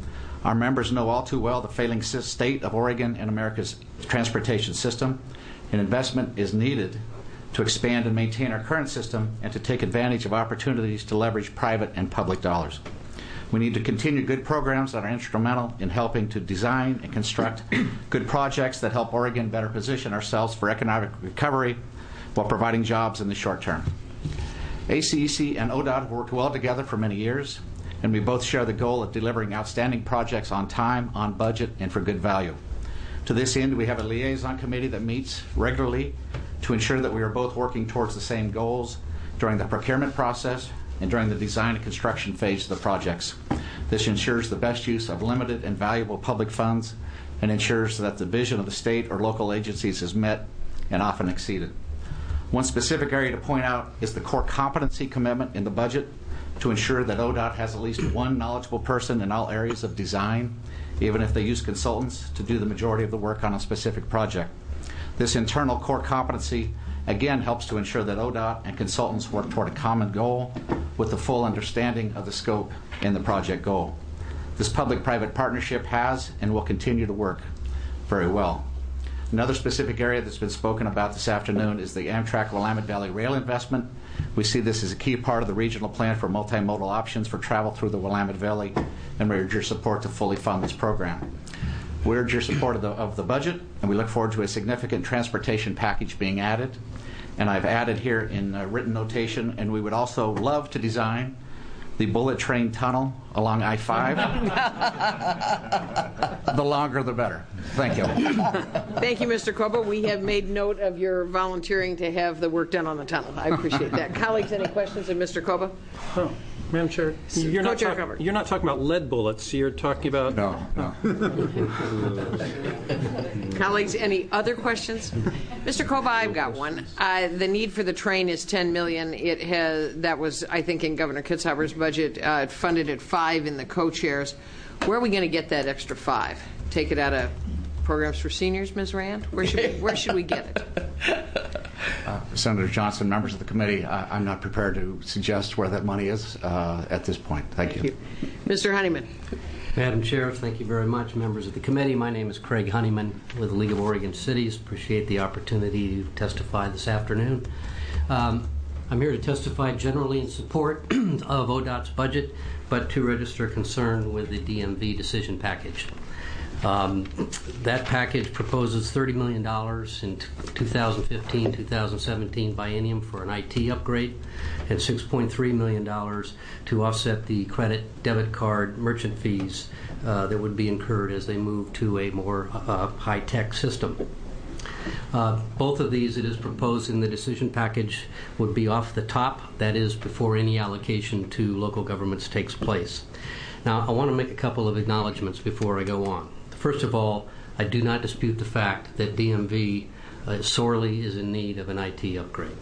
Our members know all too well the failing state of Oregon and America's transportation system. An investment is needed to expand and maintain our current system and to take advantage of opportunities to leverage private and public dollars. We need to continue good programs that are instrumental in helping to design and construct good projects that help Oregon better position ourselves for economic recovery while providing jobs in the short term. A C E C and O D O T have worked well together for many years, and we both share the goal of delivering outstanding projects on time, on budget, and for good value. To this end, we have a liaison committee that meets regularly to ensure that we are both working towards the same goals during the procurement process and during the design and construction phase of the projects. This ensures the best use of limited and valuable public funds and ensures that the vision of the state or local agencies is met and often exceeded. One specific area to point out is the core competency commitment in the budget to ensure that O D O T has at least one knowledgeable person in all areas of design, even if they use consultants to do the majority of the work on a specific project. This internal core competency again helps to ensure that O D O T and consultants work toward a common goal with the full understanding of the scope and the project goal. This public-private partnership has and will continue to work very well. Another specific area that's been spoken about this afternoon is the Amtrak Willamette Valley Rail investment. We see this as a key part of the regional plan for multimodal options for travel through the Willamette Valley, and we urge your support to fully fund this program. We urge your support of the, of the budget, and we look forward to a significant transportation package being added. And I've added here in uh, written notation, and we would also love to design the bullet train tunnel along I five. The longer, the better. Thank you. Thank you, Mister Coba. We have made note of your volunteering to have the work done on the tunnel. I appreciate that. Colleagues, any questions of Mister Coba? Oh. Madam Chair, you're not, talk, you're not talking about lead bullets. You're talking about... No, no. Colleagues, any other questions? Mister Coba, I've got one. Uh, the need for the train is ten million dollars. It has, that was, I think, in Governor Kitzhaber's budget, uh, funded at five in the co-chairs. Where are we going to get that extra five? Take it out of programs for seniors, Miz Rand? Where should we, where should we get it? Uh, Senator Johnson, members of the committee, I, I'm not prepared to suggest where that money is uh, at this point. Thank, Thank you. you. Mister Honeyman. Madam Chair, thank you very much. Members of the committee, my name is Craig Honeyman with the League of Oregon Cities. Appreciate the opportunity to testify this afternoon. Um, I'm here to testify generally in support of O D O T's budget, but to register concern with the D M V decision package. Um, that package proposes thirty million dollars in two thousand fifteen two thousand seventeen biennium for an I T upgrade and six point three million dollars to offset the credit debit card merchant fees uh, that would be incurred as they move to a more uh, high-tech system. Uh, both of these, it is proposed in the decision package, would be off the top, that is, before any allocation to local governments takes place. Now, I want to make a couple of acknowledgments before I go on. First of all, I do not dispute the fact that D M V uh, sorely is in need of an I T upgrade.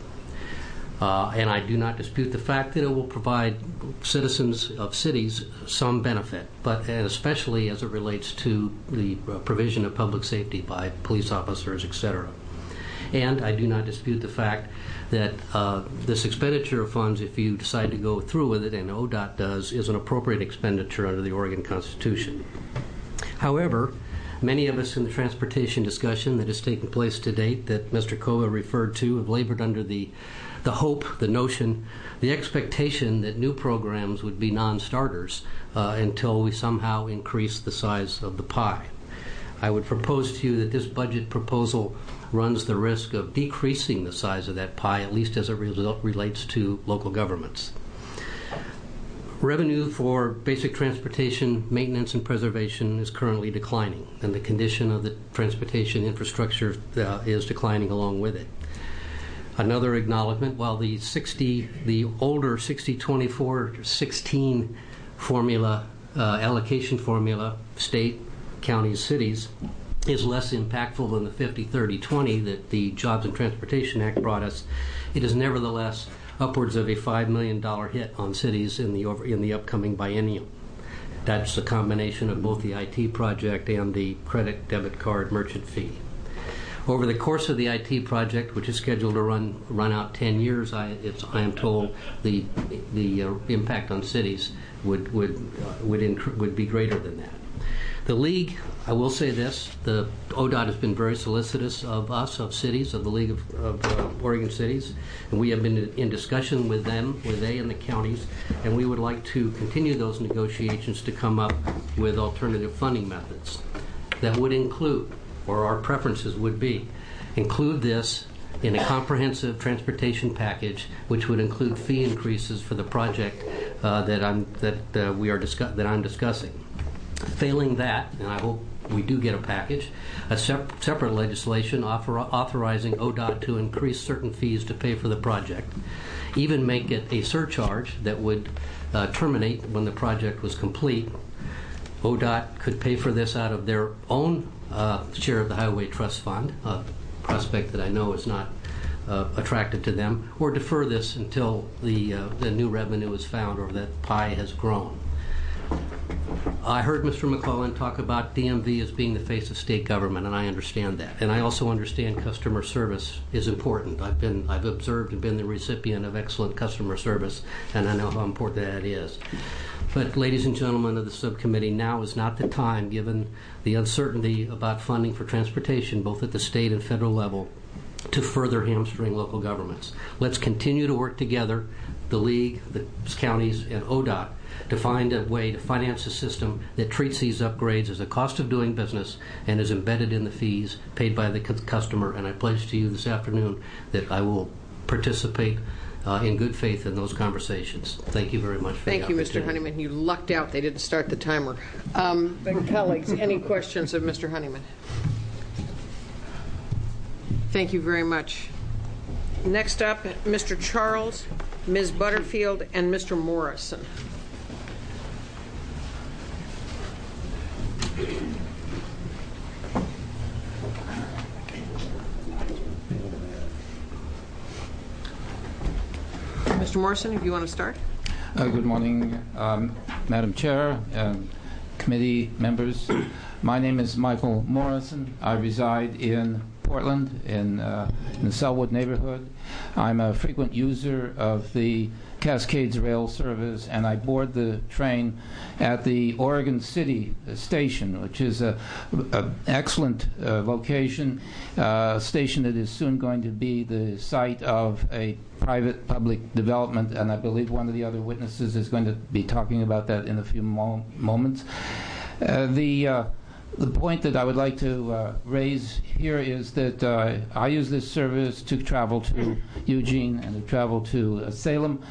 Uh, and I do not dispute the fact that it will provide citizens of cities some benefit, but and especially as it relates to the uh, provision of public safety by police officers, et cetera. And I do not dispute the fact that uh, this expenditure of funds, if you decide to go through with it, and O D O T does, is an appropriate expenditure under the Oregon Constitution. However, many of us in the transportation discussion that has taken place to date that Mister Coba referred to have labored under the, the hope, the notion, the expectation that new programs would be non-starters uh, until we somehow increase the size of the pie. I would propose to you that this budget proposal runs the risk of decreasing the size of that pie, at least as it re- relates to local governments. Revenue for basic transportation maintenance and preservation is currently declining, and the condition of the transportation infrastructure uh, is declining along with it. Another acknowledgement, while the sixty, the older sixty twenty-four sixteen formula, uh, allocation formula, state, counties, cities, is less impactful than the fifty thirty twenty that the Jobs and Transportation Act brought us, it is nevertheless upwards of a five million dollars hit on cities in the over, in the upcoming biennium. That's a combination of both the I T project and the credit debit card merchant fee. Over the course of the I T project, which is scheduled to run run out ten years, I, it's, I am told the the uh, impact on cities would would uh, would inc- would be greater than that. The League, I will say this, the O D O T has been very solicitous of us, of cities, of the League of, of uh, Oregon Cities, and we have been in discussion with them, with they and the counties, and we would like to continue those negotiations to come up with alternative funding methods that would include, or our preferences would be, include this in a comprehensive transportation package, which would include fee increases for the project uh, that I'm that uh, we are discuss- that I'm discussing. Failing that, and I hope we do get a package, a sep- separate legislation offer- authorizing O D O T to increase certain fees to pay for the project, even make it a surcharge that would uh, terminate when the project was complete. O D O T could pay for this out of their own uh, share of the Highway Trust Fund, a prospect that I know is not uh, attractive to them, or defer this until the, uh, the new revenue is found or that pie has grown. I heard Mister McClellan talk about D M V as being the face of state government, and I understand that. And I also understand customer service is important. I've been, I've observed and been the recipient of excellent customer service, and I know how important that is. But, ladies and gentlemen of the subcommittee, now is not the time, given the uncertainty about funding for transportation, both at the state and federal level, to further hamstring local governments. Let's continue to work together, the League, the counties, and O D O T, to find a way to finance a system that treats these upgrades as a cost of doing business and is embedded in the fees paid by the customer. And I pledge to you this afternoon that I will participate uh, in good faith in those conversations. Thank you very much for Thank the you, Mister Honeyman. You lucked out. They didn't start the timer. Um, colleagues, any questions of Mister Honeyman? Thank you very much. Next up, Mister Charles, Miz Butterfield, and Mister Morrison. Mister Morrison, if you want to start. Uh, good morning, um, Madam Chair, and committee members. My name is Michael Morrison. I reside in Portland, in, uh, in the Sellwood neighborhood. I'm a frequent user of the Cascades Rail Service, and I board the train at the Oregon City station, which is a, a excellent uh, location, uh, a station that is soon going to be the site of a private-public development, and I believe one of the other witnesses is going to be talking about that in a few mo- moments. Uh, the uh, The point that I would like to uh, raise here is that uh, I use this service to travel to Eugene and to travel to uh, Salem.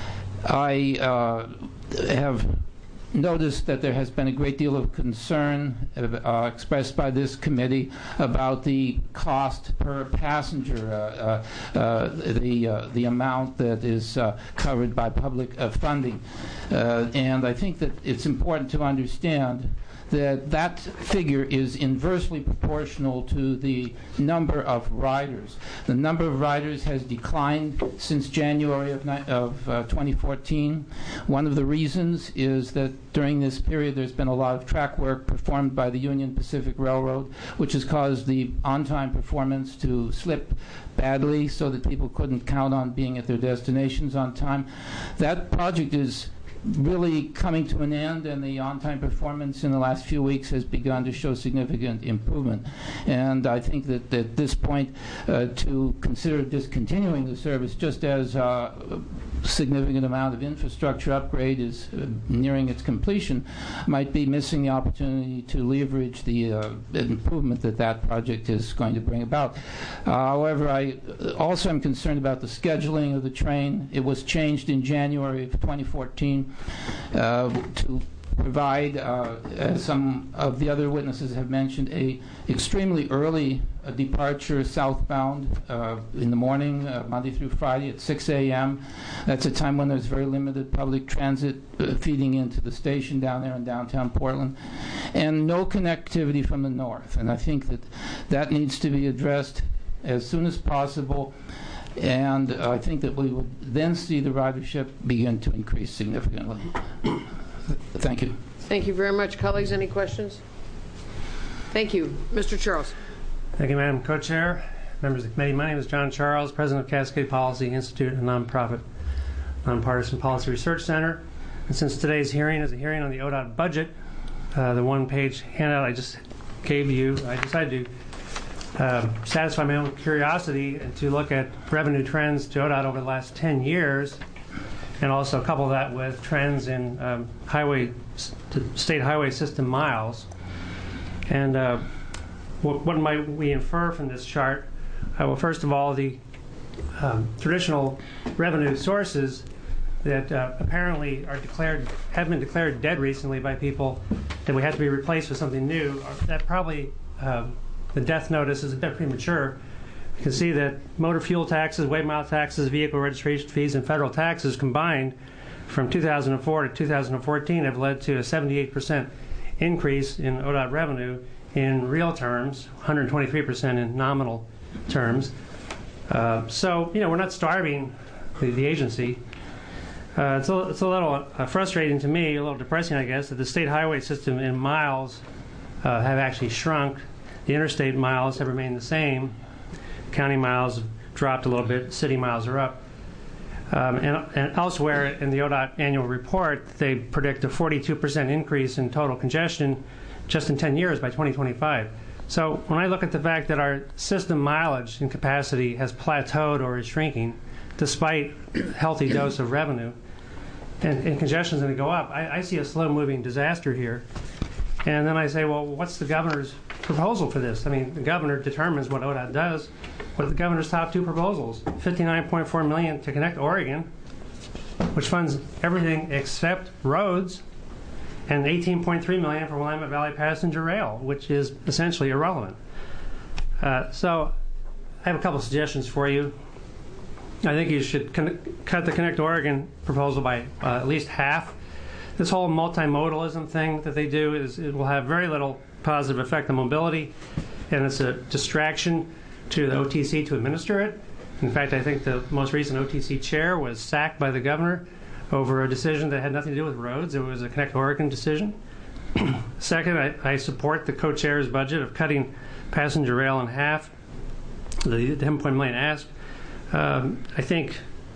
I uh, have noticed that there has been a great deal of concern uh, expressed by this committee about the cost per passenger, uh, uh, uh, the uh, the amount that is uh, covered by public uh, funding, uh, and I think that it's important to understand that that figure is inversely proportional to the number of riders. The number of riders has declined since January of, of uh, twenty fourteen. One of the reasons is that during this period there's been a lot of track work performed by the Union Pacific Railroad, which has caused the on-time performance to slip badly so that people couldn't count on being at their destinations on time. That project is really coming to an end, and the on-time performance in the last few weeks has begun to show significant improvement. And I think that at this point, uh, to consider discontinuing the service just as uh, a significant amount of infrastructure upgrade is uh, nearing its completion might be missing the opportunity to leverage the uh, improvement that that project is going to bring about. Uh, however, I also am concerned about the scheduling of the train. It was changed in January of twenty fourteen Uh, to provide, uh, as some of the other witnesses have mentioned, a extremely early uh, departure southbound uh, in the morning, uh, Monday through Friday at six a.m. That's a time when there's very limited public transit uh, feeding into the station down there in downtown Portland, and no connectivity from the north. And I think that that needs to be addressed as soon as possible. And uh, I think that we will then see the ridership begin to increase significantly. Thank you. Thank you very much. Colleagues, any questions? Thank you. Mister Charles. Thank you, Madam Co-Chair, members of the committee. My name is John Charles, president of Cascade Policy Institute, a nonprofit, nonpartisan policy research center. And since today's hearing is a hearing on the O D O T budget, uh, the one-page handout I just gave you, I decided to uh, satisfy my own curiosity and to look at revenue trends to O D O T over the last ten years, and also couple that with trends in um, highway, st- state highway system miles. And uh, what, what might we infer from this chart? Uh, well, first of all, the um, traditional revenue sources that uh, apparently are declared, have been declared dead recently by people, that we have to be replaced with something new, are, that probably um, the death notice is a bit premature. You can see that motor fuel taxes, weight mile taxes, vehicle registration fees, and federal taxes combined from two thousand four to two thousand fourteen have led to a seventy-eight percent increase in O D O T revenue in real terms, one hundred twenty-three percent in nominal terms. Uh, so, you know, we're not starving the, the agency. Uh, it's, a, it's a little uh, frustrating to me, a little depressing, I guess, that the state highway system in miles uh, have actually shrunk. The interstate miles have remained the same. County miles have dropped a little bit. City miles are up. Um, and, and elsewhere in the O D O T annual report, they predict a forty-two percent increase in total congestion just in ten years by twenty twenty-five. So when I look at the fact that our system mileage and capacity has plateaued or is shrinking, despite a healthy dose of revenue, and, and congestion is going to go up, I, I see a slow-moving disaster here. And then I say, well, what's the governor's proposal for this? I mean, the governor determines what O D O T does. What are the governor's top two proposals? fifty-nine point four million dollars to Connect Oregon, which funds everything except roads, and eighteen point three million dollars for Willamette Valley Passenger Rail, which is essentially irrelevant. Uh, so I have a couple suggestions for you. I think you should con- cut the Connect Oregon proposal by uh, at least half. This whole multimodalism thing that they do is it will have very little positive effect on mobility, and it's a distraction to the O T C to administer it. In fact, I think the most recent O T C chair was sacked by the governor over a decision that had nothing to do with roads. It was a Connect Oregon decision. Second, I, I support the co-chair's budget of cutting passenger rail in half, the ten point million asked. Um, I think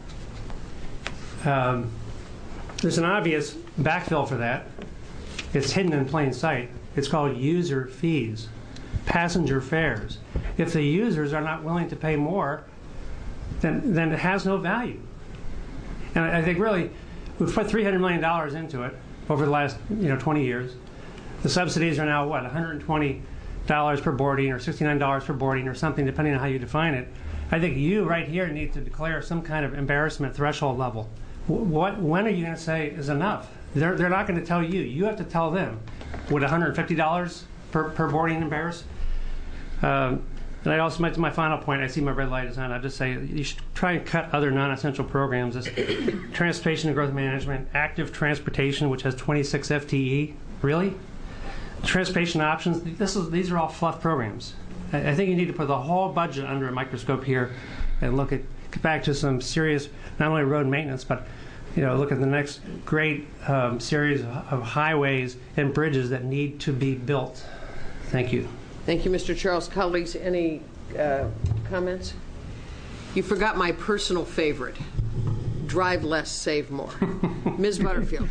um, there's an obvious backfill for that. It's hidden in plain sight. It's called user fees, passenger fares. If the users are not willing to pay more, then then it has no value. And I, I think really we've put three hundred million dollars into it over the last you know twenty years. The subsidies are now what one hundred twenty dollars per boarding or sixty-nine dollars per boarding or something, depending on how you define it. I think you right here need to declare some kind of embarrassment threshold level. What, when are you going to say is enough? They're, they're not going to tell you. You have to tell them. Would one hundred fifty dollars per, per boarding embarrass? Um, and I also, my, my final point, I see my red light is on. I'll just say you should try and cut other non-essential programs. This transportation and growth management, active transportation, which has twenty-six F T E. Really? Transportation options, this is, these are all fluff programs. I, I think you need to put the whole budget under a microscope here and look at, get back to some serious, not only road maintenance, but you know, look at the next great um, series of, of highways and bridges that need to be built. Thank you. Thank you, Mister Charles. Colleagues, any uh, comments? You forgot my personal favorite. Drive less, save more. Miz Butterfield.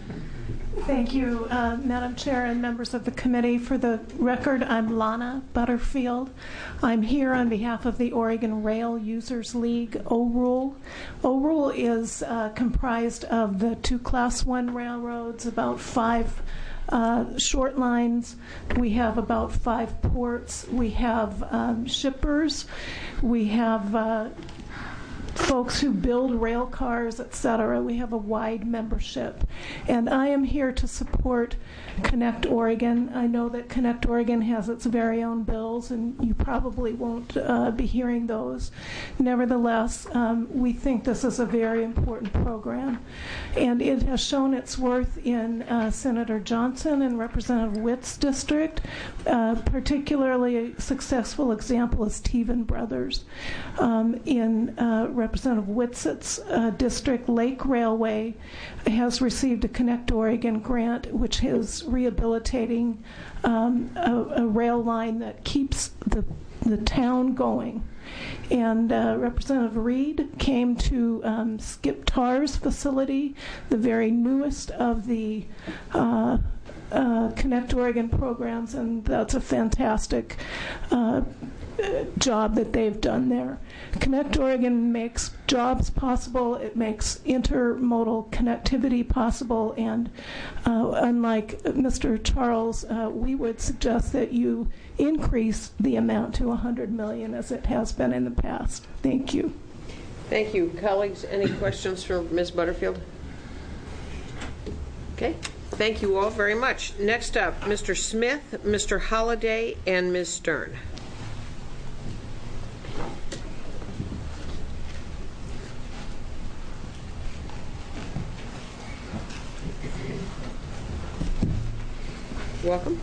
Thank you, uh, Madam Chair and members of the committee. For the record, I'm Lana Butterfield. I'm here on behalf of the Oregon Rail Users League, O R U L. O R U L is uh, comprised of the two Class one railroads, about five uh, short lines. We have about five ports. We have um, shippers. We have uh, folks who build rail cars, et cetera. We have a wide membership. And I am here to support Connect Oregon. I know that Connect Oregon has its very own bills, and you probably won't uh, be hearing those. Nevertheless, um, we think this is a very important program. And it has shown its worth in uh, Senator Johnson and Representative Witt's district. Uh, particularly a successful example is Teven Brothers. Um, in uh, Representative Witzett's uh, district, Lake Railway has received a Connect Oregon grant, which is rehabilitating um, a, a rail line that keeps the, the town going. And uh, Representative Reed came to um, Skip Tar's facility, the very newest of the uh, uh, Connect Oregon programs, and that's a fantastic uh, job that they've done there. Connect Oregon makes jobs possible, it makes intermodal connectivity possible, and uh, unlike Mister Charles, uh, we would suggest that you increase the amount to one hundred million dollars as it has been in the past. Thank you. Thank you. Colleagues, any questions for Miz Butterfield? Okay. Thank you all very much. Next up, Mister Smith, Mister Holliday, and Miz Stern. Welcome.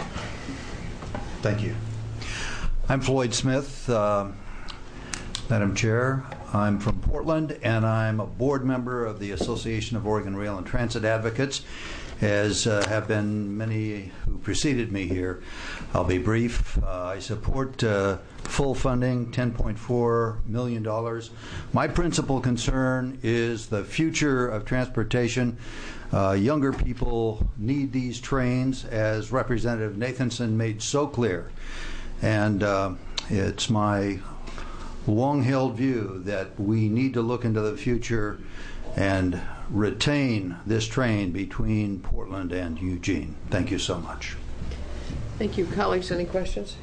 Thank you. I'm Floyd Smith, uh, Madam Chair. I'm from Portland, and I'm a board member of the Association of Oregon Rail and Transit Advocates, as uh, have been many who preceded me here. I'll be brief. Uh, I support uh, full funding, ten point four million dollars. My principal concern is the future of transportation. Uh, younger people need these trains, as Representative Nathanson made so clear. And uh, it's my long-held view that we need to look into the future and retain this train between Portland and Eugene. Thank you so much. Thank you. Colleagues, any questions?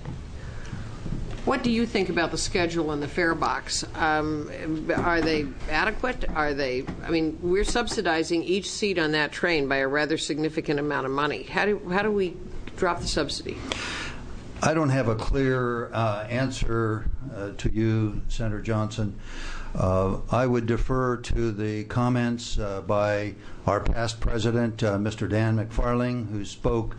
What do you think about the schedule and the fare box? Um, are they adequate? Are they, I mean, we're subsidizing each seat on that train by a rather significant amount of money. How do, how do we drop the subsidy? I don't have a clear uh, answer uh, to you, Senator Johnson. Uh, I would defer to the comments uh, by our past president, uh, Mister Dan McFarling, who spoke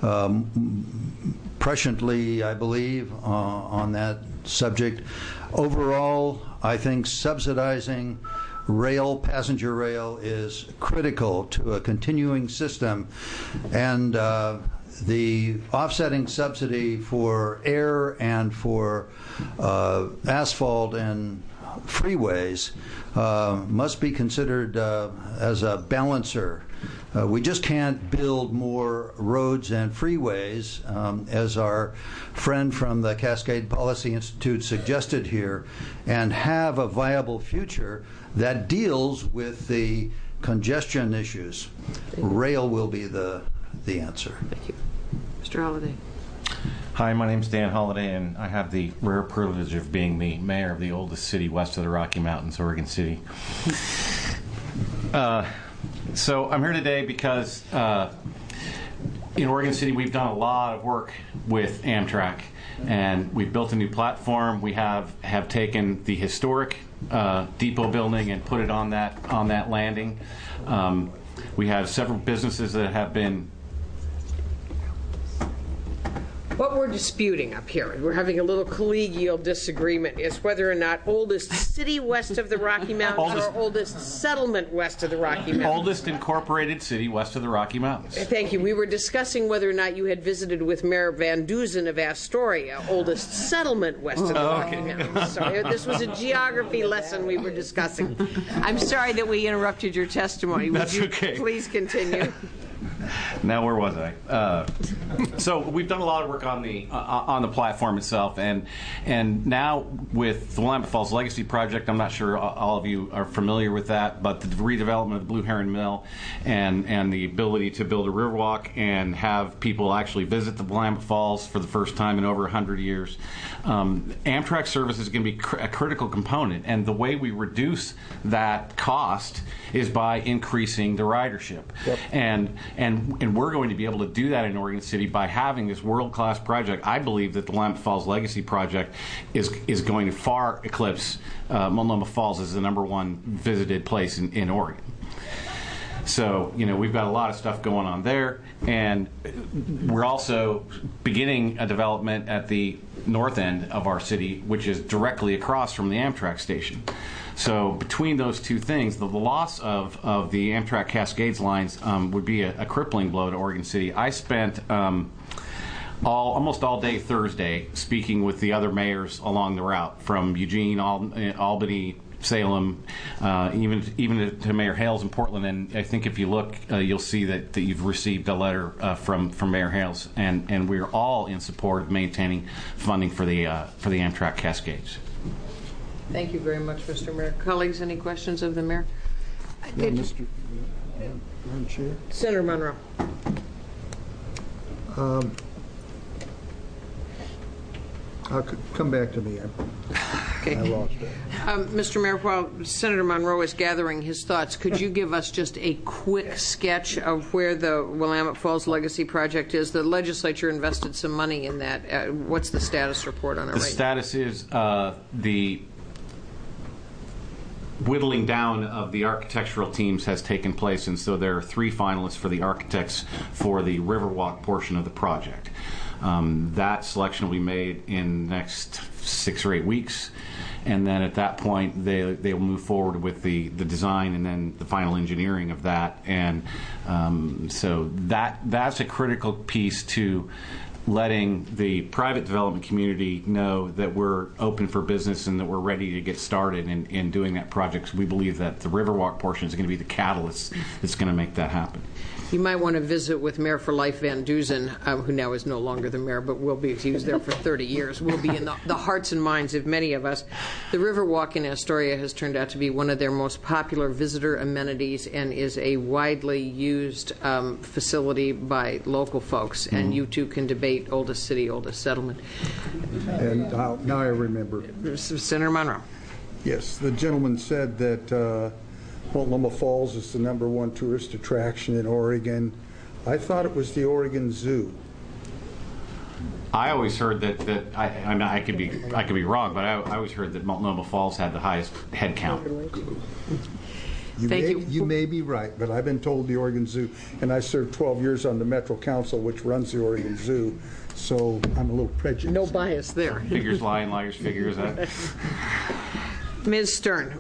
um, presciently, I believe, uh, on that subject. Overall, I think subsidizing rail, passenger rail, is critical to a continuing system, and uh, the offsetting subsidy for air and for uh, asphalt and freeways uh, must be considered uh, as a balancer. Uh, we just can't build more roads and freeways, um, as our friend from the Cascade Policy Institute suggested here, and have a viable future that deals with the congestion issues. Rail will be the, the answer. Thank you. Mister Holliday. Hi, my name is Dan Holliday, and I have the rare privilege of being the mayor of the oldest city west of the Rocky Mountains, Oregon City. Uh, so I'm here today because uh, in Oregon City we've done a lot of work with Amtrak, and we've built a new platform. We have, have taken the historic uh, depot building and put it on that, on that landing. Um, we have several businesses that have been What we're disputing up here, we're having a little collegial disagreement, is whether or not oldest city west of the Rocky Mountains oldest, or oldest settlement west of the Rocky Mountains. Oldest incorporated city west of the Rocky Mountains. Thank you. We were discussing whether or not you had visited with Mayor Van Dusen of Astoria, oldest settlement west of the oh, Rocky okay. Mountains. So this was a geography lesson we were discussing. I'm sorry that we interrupted your testimony. Would That's you okay. please continue? Now, where was I? Uh, so we've done a lot of work on the uh, on the platform itself, and and now with the Willamette Falls Legacy Project, I'm not sure all of you are familiar with that, but the redevelopment of the Blue Heron Mill and and the ability to build a riverwalk and have people actually visit the Willamette Falls for the first time in over one hundred years. Um, Amtrak service is going to be cr- a critical component, and the way we reduce that cost is by increasing the ridership. Yep. And and and we're going to be able to do that in Oregon City by having this world-class project. I believe that the Willamette Falls Legacy Project is is going to far eclipse uh, Multnomah Falls as the number one visited place in, in Oregon. So, you know, we've got a lot of stuff going on there, and we're also beginning a development at the north end of our city, which is directly across from the Amtrak station. So between those two things, the, the loss of, of the Amtrak Cascades lines um, would be a, a crippling blow to Oregon City. I spent um, all, almost all day Thursday speaking with the other mayors along the route, from Eugene, Al- Albany, Salem, uh, even even to Mayor Hales in Portland. And I think if you look, uh, you'll see that, that you've received a letter uh, from from Mayor Hales, and, and we're all in support of maintaining funding for the uh, for the Amtrak Cascades. Thank you very much, Mister Mayor. Colleagues, any questions of the mayor? Yeah, Mister Madam Chair. Senator Monroe. Um, I'll c- come back to me. I, okay. I lost it. Um, Mister Mayor, while Senator Monroe is gathering his thoughts, could you give us just a quick sketch of where the Willamette Falls Legacy Project is? The legislature invested some money in that. Uh, what's the status report on it The right status is uh, the whittling down of the architectural teams has taken place, and so there are three finalists for the architects for the Riverwalk portion of the project. Um, that selection will be made in the next six or eight weeks, and then at that point they they will move forward with the, the design and then the final engineering of that. And um, so that that's a critical piece to letting the private development community know that we're open for business and that we're ready to get started in, in doing that project. We believe that the Riverwalk portion is going to be the catalyst that's going to make that happen. You might want to visit with Mayor for Life Van Duzen, um, who now is no longer the mayor, but will be. He was there for thirty years. Will be in the, the hearts and minds of many of us. The Riverwalk in Astoria has turned out to be one of their most popular visitor amenities and is a widely used um, facility by local folks. Mm-hmm. And you two can debate oldest city, oldest settlement. And uh, now I remember. Senator Monroe. Yes, the gentleman said that uh, Multnomah Falls is the number one tourist attraction in Oregon. I thought it was the Oregon Zoo. I always heard that that I, I, mean, I could be I could be wrong, but I, I always heard that Multnomah Falls had the highest head count. You Thank may, you. You may be right, but I've been told the Oregon Zoo, and I served twelve years on the Metro Council, which runs the Oregon Zoo, so I'm a little prejudiced. No bias there. Figures lie and liars figures. That. Miz Stern.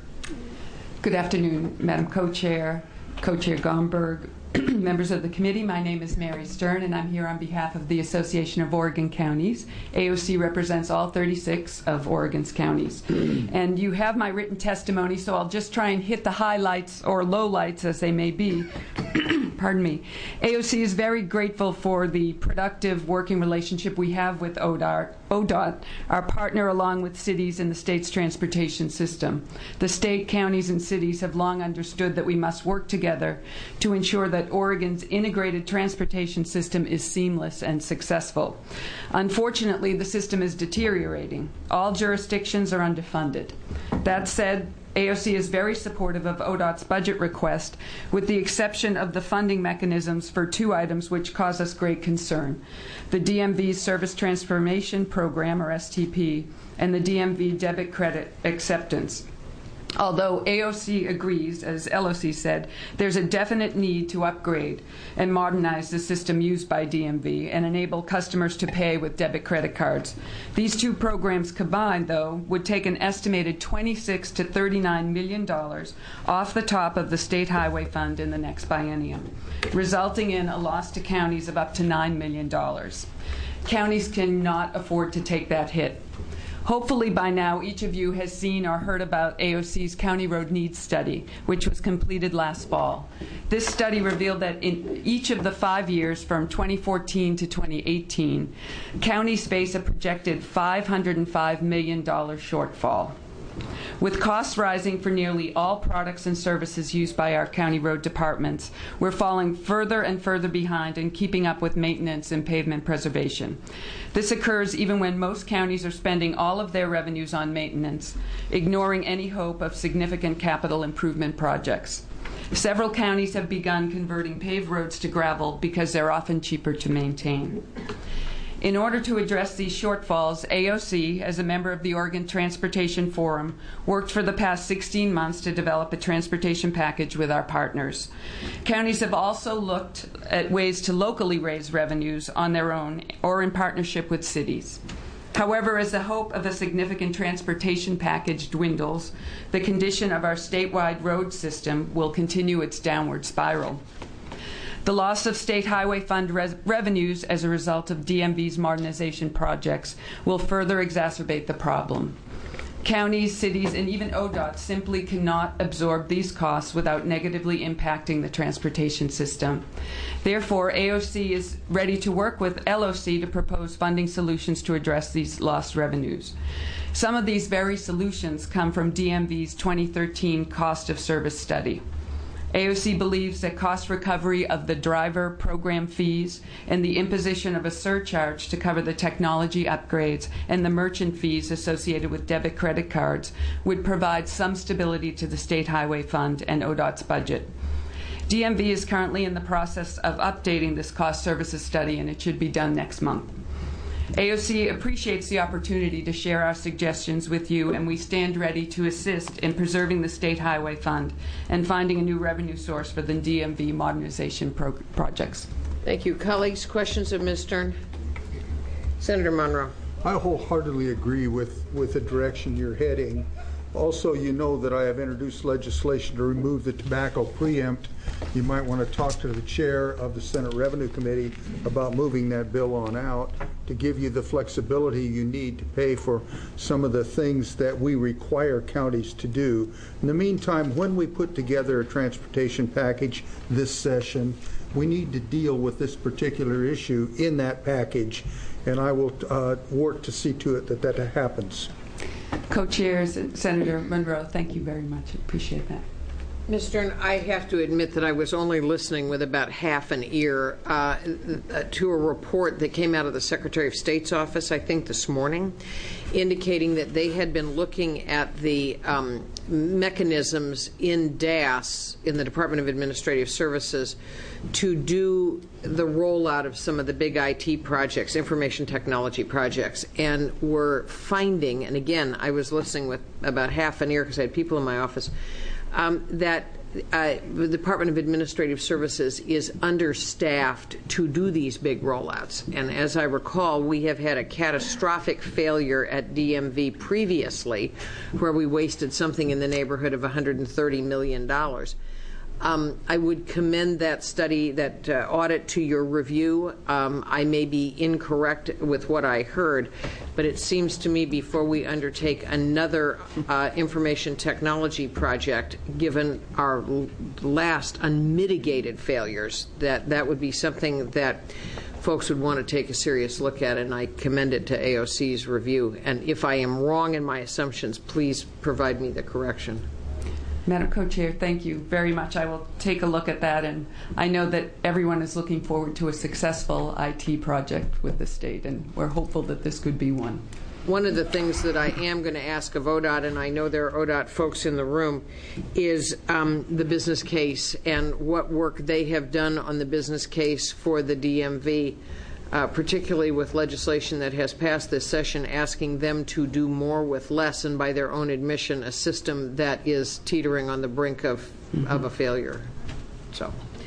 Good afternoon, Madam Co-Chair, Co-Chair Gomberg, members of the committee. My name is Mary Stern, and I'm here on behalf of the Association of Oregon Counties. A O C represents all thirty-six of Oregon's counties. And you have my written testimony, so I'll just try and hit the highlights or lowlights as they may be. Pardon me. A O C is very grateful for the productive working relationship we have with O D O T, our partner along with cities in the state's transportation system. The state, counties, and cities have long understood that we must work together to ensure that Oregon's integrated transportation system is seamless and successful. Unfortunately, the system is deteriorating. All jurisdictions are underfunded. That said, A O C is very supportive of O D O T's budget request, with the exception of the funding mechanisms for two items which cause us great concern: the D M V's Service Transformation Program, or S T P, and the D M V debit credit acceptance. Although A O C agrees, as L O C said, there's a definite need to upgrade and modernize the system used by D M V and enable customers to pay with debit credit cards. These two programs combined, though, would take an estimated twenty-six to thirty-nine million dollars off the top of the State Highway Fund in the next biennium, resulting in a loss to counties of up to nine million dollars. Counties cannot afford to take that hit. Hopefully by now each of you has seen or heard about A O C's County Road Needs Study, which was completed last fall. This study revealed that in each of the five years from twenty fourteen to twenty eighteen, counties face a projected five hundred five million dollars shortfall. With costs rising for nearly all products and services used by our county road departments, we're falling further and further behind in keeping up with maintenance and pavement preservation. This occurs even when most counties are spending all of their revenues on maintenance, ignoring any hope of significant capital improvement projects. Several counties have begun converting paved roads to gravel because they're often cheaper to maintain. In order to address these shortfalls, A O C, as a member of the Oregon Transportation Forum, worked for the past sixteen months to develop a transportation package with our partners. Counties have also looked at ways to locally raise revenues on their own or in partnership with cities. However, as the hope of a significant transportation package dwindles, the condition of our statewide road system will continue its downward spiral. The loss of State Highway Fund res- revenues as a result of D M V's modernization projects will further exacerbate the problem. Counties, cities, and even O D O T simply cannot absorb these costs without negatively impacting the transportation system. Therefore, A O C is ready to work with L O C to propose funding solutions to address these lost revenues. Some of these very solutions come from D M V's twenty thirteen cost of service study. A O C believes that cost recovery of the driver program fees and the imposition of a surcharge to cover the technology upgrades and the merchant fees associated with debit credit cards would provide some stability to the State Highway Fund and O D O T's budget. D M V is currently in the process of updating this cost services study, and it should be done next month. A O C appreciates the opportunity to share our suggestions with you, and we stand ready to assist in preserving the State Highway Fund and finding a new revenue source for the D M V modernization pro projects. Thank you. Colleagues, questions of Miz Stern? Senator Monroe. I wholeheartedly agree with, with the direction you're heading. Also, you know that I have introduced legislation to remove the tobacco preempt. You might want to talk to the chair of the Senate Revenue Committee about moving that bill on out to give you the flexibility you need to pay for some of the things that we require counties to do. In the meantime, when we put together a transportation package this session, we need to deal with this particular issue in that package, and I will uh, work to see to it that that happens. Co-chairs, Senator Monroe, thank you very much. I appreciate that. Miz Stern, I have to admit that I was only listening with about half an ear uh, to a report that came out of the Secretary of State's office, I think this morning, indicating that they had been looking at the um, mechanisms in D A S, in the Department of Administrative Services, to do the rollout of some of the big I T projects, information technology projects, and were finding, and again, I was listening with about half an ear because I had people in my office, um, that uh, the Department of Administrative Services is understaffed to do these big rollouts. And as I recall, we have had a catastrophic failure at D M V previously where we wasted something in the neighborhood of one hundred thirty million dollars. Um, I would commend that study, that uh, audit to your review. Um, I may be incorrect with what I heard, but it seems to me before we undertake another uh, information technology project, given our last unmitigated failures, that that would be something that folks would want to take a serious look at, and I commend it to A O C's review. And if I am wrong in my assumptions, please provide me the correction. Madam Co-Chair, thank you very much. I will take a look at that, and I know that everyone is looking forward to a successful I T project with the state, and we're hopeful that this could be one. One of the things that I am going to ask of O D O T, and I know there are O D O T folks in the room, is um, the business case and what work they have done on the business case for the D M V. Uh, particularly with legislation that has passed this session asking them to do more with less, and by their own admission, a system that is teetering on the brink of, mm-hmm. of a failure. So,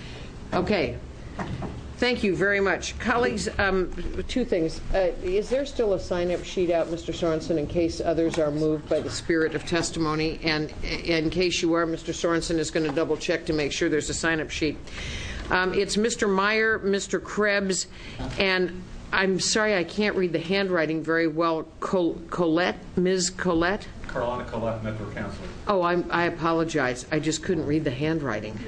okay. Thank you very much. Colleagues, um, two things. Uh, is there still a sign-up sheet out, Mister Sorensen, in case others are moved by the spirit of testimony? And in case you are, Mister Sorensen is going to double-check to make sure there's a sign-up sheet. Um, it's Mister Meyer, Mister Krebs, and I'm sorry I can't read the handwriting very well. Col Colette, Miz Colette? Carolina Colette, Metro Councilor. Oh, I'm, I apologize. I just couldn't read the handwriting.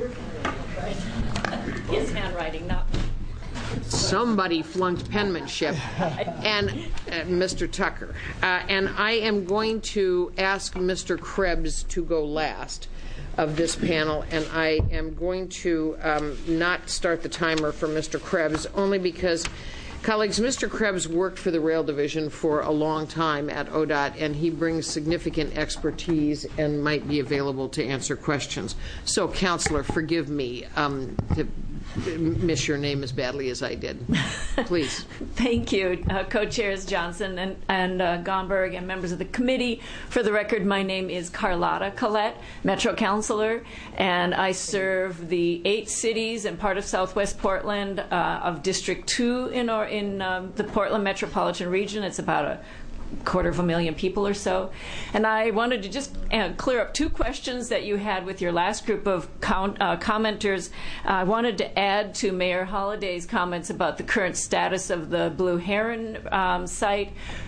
His handwriting, not Somebody flunked penmanship. And uh, Mister Tucker. Uh, and I am going to ask Mister Krebs to go last of this panel, and I am going to um, not start the timer for Mister Krebs, only because, colleagues, Mister Krebs worked for the Rail Division for a long time at O D O T, and he brings significant expertise and might be available to answer questions. So, Counselor, forgive me um, to miss your name as badly as I did. Please. Thank you, uh, Co-Chairs Johnson and, and uh, Gomberg and members of the committee. For the record, my name is Carlotta Collette, Metro Councilor, and I serve the eight cities and part of Southwest Portland uh, of District two in, or in um, the Portland metropolitan region. It's about a quarter of a million people or so. And I wanted to just uh, clear up two questions that you had with your last group of count, uh, commenters. Uh, I wanted to add to Mayor Holliday's comments about the current status of the Blue Heron um, site.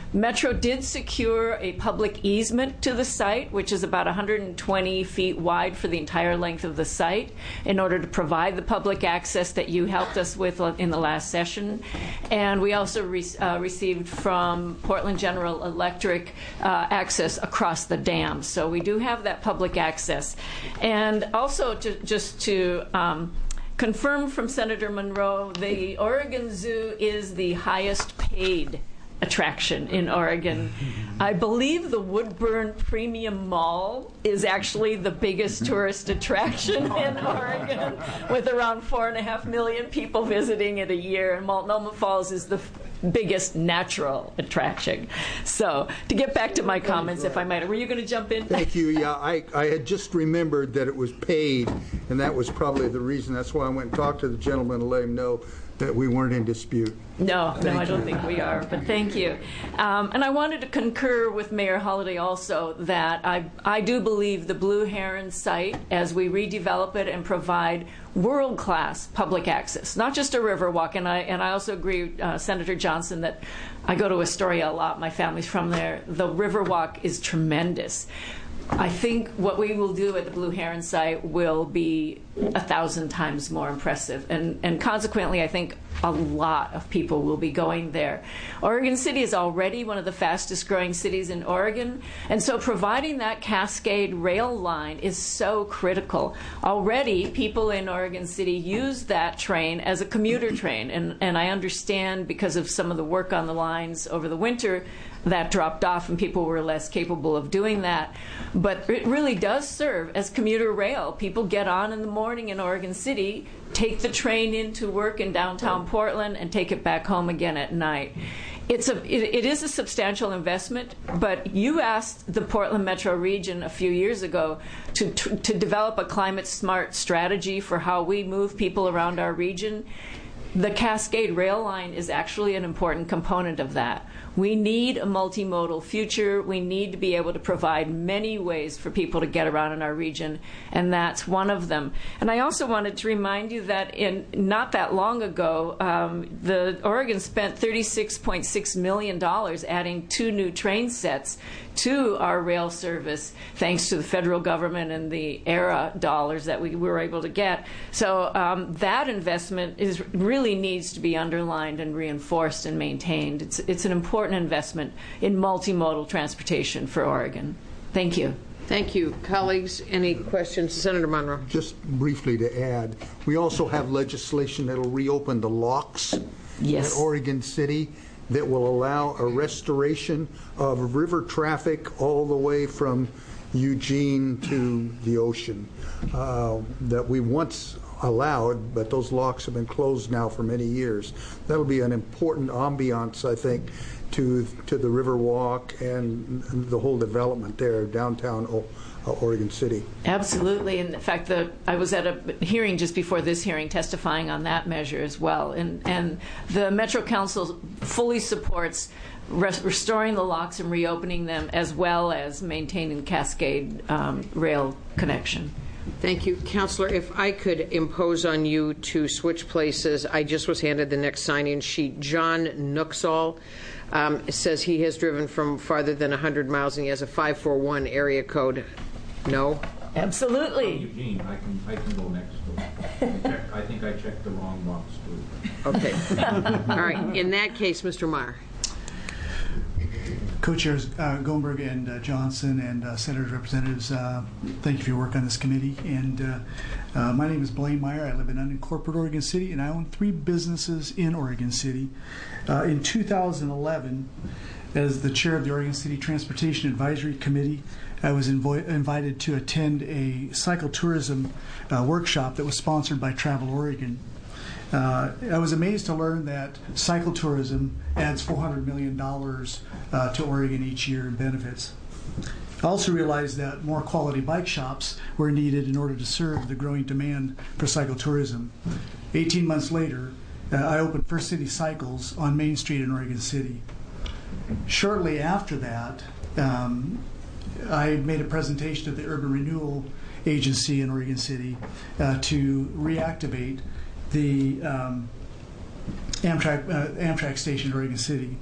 Metro did secure a public easement to the site, which is about one hundred twenty feet wide for the entire length of the site, in order to provide the public access that you helped us with in the last session. And we also re uh, received from Portland General Electric uh, access across the dam. So we do have that public access. And also, to, just to um, confirm from Senator Monroe, the Oregon Zoo is the highest paid attraction in Oregon. I believe the Woodburn Premium Mall is actually the biggest tourist attraction in Oregon, with around four and a half million people visiting it a year, and Multnomah Falls is the biggest natural attraction. So, to get back to my comments, if I might, were you going to jump in? Thank you. Yeah, I, I had just remembered that it was paid, and that was probably the reason. That's why I went and talked to the gentleman to let him know that we weren't in dispute. No, Thank no, I don't you. think we are, but thank you. Um, and I wanted to concur with Mayor Holliday also that I, I do believe the Blue Heron site, as we redevelop it and provide world-class public access, not just a river walk, and I, and I also agree, uh, Senator Johnson, that I go to Astoria a lot. My family's from there. The river walk is tremendous. I think what we will do at the Blue Heron site will be a thousand times more impressive, and, and consequently, I think a lot of people will be going there. Oregon City is already one of the fastest growing cities in Oregon, and so providing that Cascade rail line is so critical. Already, people in Oregon City use that train as a commuter train, and, and I understand because of some of the work on the lines over the winter, that dropped off and people were less capable of doing that. But it really does serve as commuter rail. People get on in the morning in Oregon City, take the train into work in downtown Portland, and take it back home again at night. It's a, it, it is a substantial investment, but you asked the Portland Metro region a few years ago to, to, to develop a climate-smart strategy for how we move people around our region. The Cascade Rail Line is actually an important component of that. We need a multimodal future. We need to be able to provide many ways for people to get around in our region, and that's one of them. And I also wanted to remind you that in not that long ago, um, the Oregon spent thirty-six point six million dollars adding two new train sets to our rail service, thanks to the federal government and the ERA dollars that we were able to get. So um, that investment is really needs to be underlined and reinforced and maintained. It's, it's an important investment in multimodal transportation for Oregon. Thank you. Thank you. Colleagues, any questions? Senator Monroe. Just briefly to add, we also have legislation that will reopen the locks yes. in Oregon City that will allow a restoration of river traffic all the way from Eugene to the ocean uh, that we once allowed, but those locks have been closed now for many years. That'll be an important ambiance, I think, to to the Riverwalk and the whole development there, downtown o uh, Oregon City. Absolutely. In fact, the, I was at a hearing just before this hearing testifying on that measure as well. And, and the Metro Council fully supports res restoring the locks and reopening them, as well as maintaining Cascade um, rail connection. Thank you. Councilor, if I could impose on you to switch places, I just was handed the next sign-in sheet. John Nooksall um, says he has driven from farther than one hundred miles and he has a five four one area code. No? Absolutely. From Eugene, I can, I can go next door. I, checked, I think I checked the wrong box, too. Okay. All right. In that case, Mister Meyer. Co-chairs uh, Goldberg and uh, Johnson and uh, senators, representatives, uh, thank you for your work on this committee. And uh, uh, my name is Blaine Meyer. I live in unincorporated Oregon City, and I own three businesses in Oregon City. Uh, in two thousand eleven, as the chair of the Oregon City Transportation Advisory Committee, I was invo invited to attend a cycle tourism uh, workshop that was sponsored by Travel Oregon. Uh, I was amazed to learn that cycle tourism adds four hundred million dollars uh, to Oregon each year in benefits. I also realized that more quality bike shops were needed in order to serve the growing demand for cycle tourism. eighteen months later, uh, I opened First City Cycles on Main Street in Oregon City. Shortly after that, um, I made a presentation to the Urban Renewal Agency in Oregon City uh, to reactivate the um, Amtrak uh, Amtrak station in Oregon City.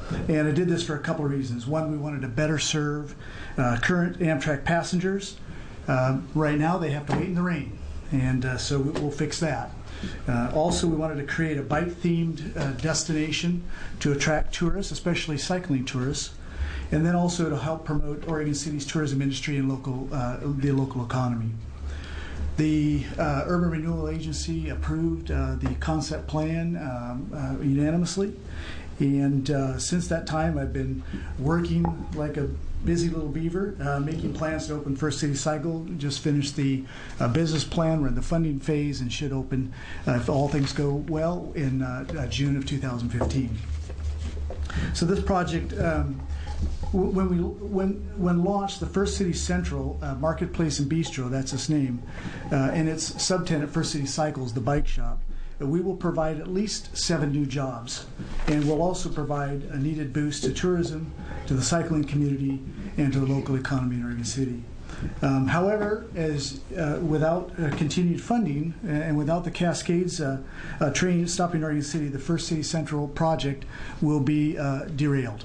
And I did this for a couple of reasons. One, we wanted to better serve uh, current Amtrak passengers. Uh, right now, they have to wait in the rain, and uh, so we'll fix that. Uh, also, we wanted to create a bike-themed uh, destination to attract tourists, especially cycling tourists, and then also to help promote Oregon City's tourism industry and local uh, the local economy. The uh, Urban Renewal Agency approved uh, the concept plan um, uh, unanimously, and uh, since that time I've been working like a busy little beaver, uh, making plans to open First City Cycle. Just finished the uh, business plan. We're in the funding phase and should open, uh, if all things go well, in uh, uh, June of two thousand fifteen. So this project, um, when we when when launched, the First City Central uh, Marketplace and Bistro, that's its name, uh, and its subtenant First City Cycles, the bike shop, uh, we will provide at least seven new jobs, and we'll also provide a needed boost to tourism, to the cycling community, and to the local economy in Oregon City. Um, however, as uh, without uh, continued funding and without the Cascades uh, uh, train stopping Oregon City, the First City Central project will be uh, derailed.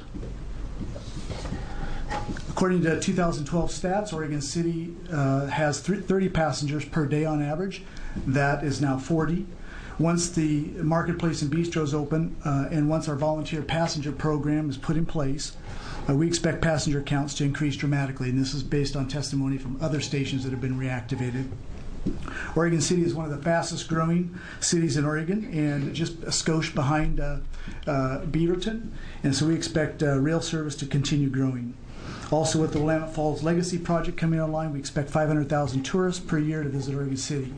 According to two thousand twelve stats, Oregon City uh, has thirty passengers per day on average. That is now forty. Once the Marketplace and Bistro is open, uh, and once our volunteer passenger program is put in place, uh, we expect passenger counts to increase dramatically, and this is based on testimony from other stations that have been reactivated. Oregon City is one of the fastest growing cities in Oregon, and just a skosh behind uh, uh, Beaverton, and so we expect uh, rail service to continue growing. Also, with the Willamette Falls Legacy Project coming online, we expect five hundred thousand tourists per year to visit Oregon City.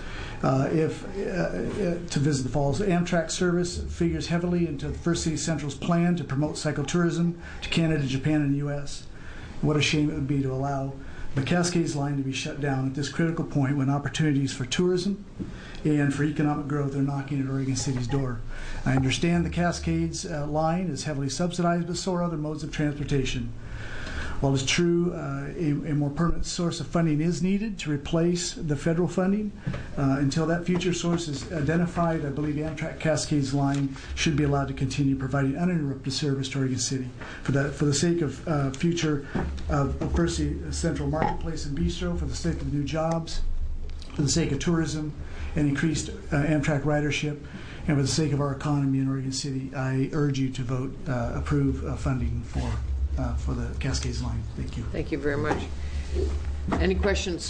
Uh, if uh, uh, to visit the falls, Amtrak service figures heavily into the First City Central's plan to promote cyclotourism to Canada, Japan, and the U S What a shame it would be to allow the Cascades line to be shut down at this critical point when opportunities for tourism and for economic growth are knocking at Oregon City's door. I understand the Cascades uh, line is heavily subsidized, but so are other modes of transportation. While it's true uh, a, a more permanent source of funding is needed to replace the federal funding, uh, until that future source is identified, I believe Amtrak Cascades line should be allowed to continue providing uninterrupted service to Oregon City. For the, for the sake of uh, future of, of First City Central Marketplace and Bistro, for the sake of new jobs, for the sake of tourism and increased uh, Amtrak ridership, and for the sake of our economy in Oregon City, I urge you to vote uh, approve uh, funding for Uh, for the Cascades line. Thank you. Thank you very much. Any questions?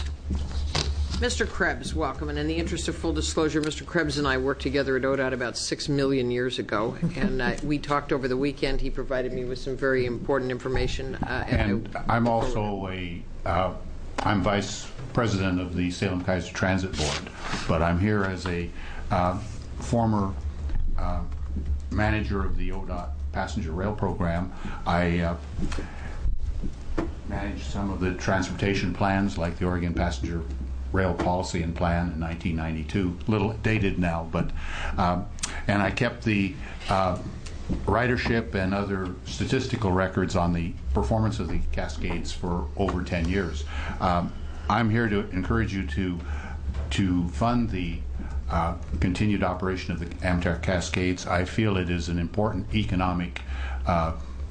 Mister Krebs, welcome. And in the interest of full disclosure, Mister Krebs and I worked together at O D O T about six million years ago, and uh, we talked over the weekend. He provided me with some very important information. Uh, and and I, I'm also a, uh, I'm vice president of the Salem Keizer Transit Board, but I'm here as a uh, former uh, manager of the O D O T passenger rail program. I uh, managed some of the transportation plans, like the Oregon Passenger Rail Policy and Plan in nineteen ninety-two, a little dated now, but um, and I kept the uh, ridership and other statistical records on the performance of the Cascades for over ten years. Um, I'm here to encourage you to to fund the Uh, continued operation of the Amtrak Cascades. I feel it is an important economic uh,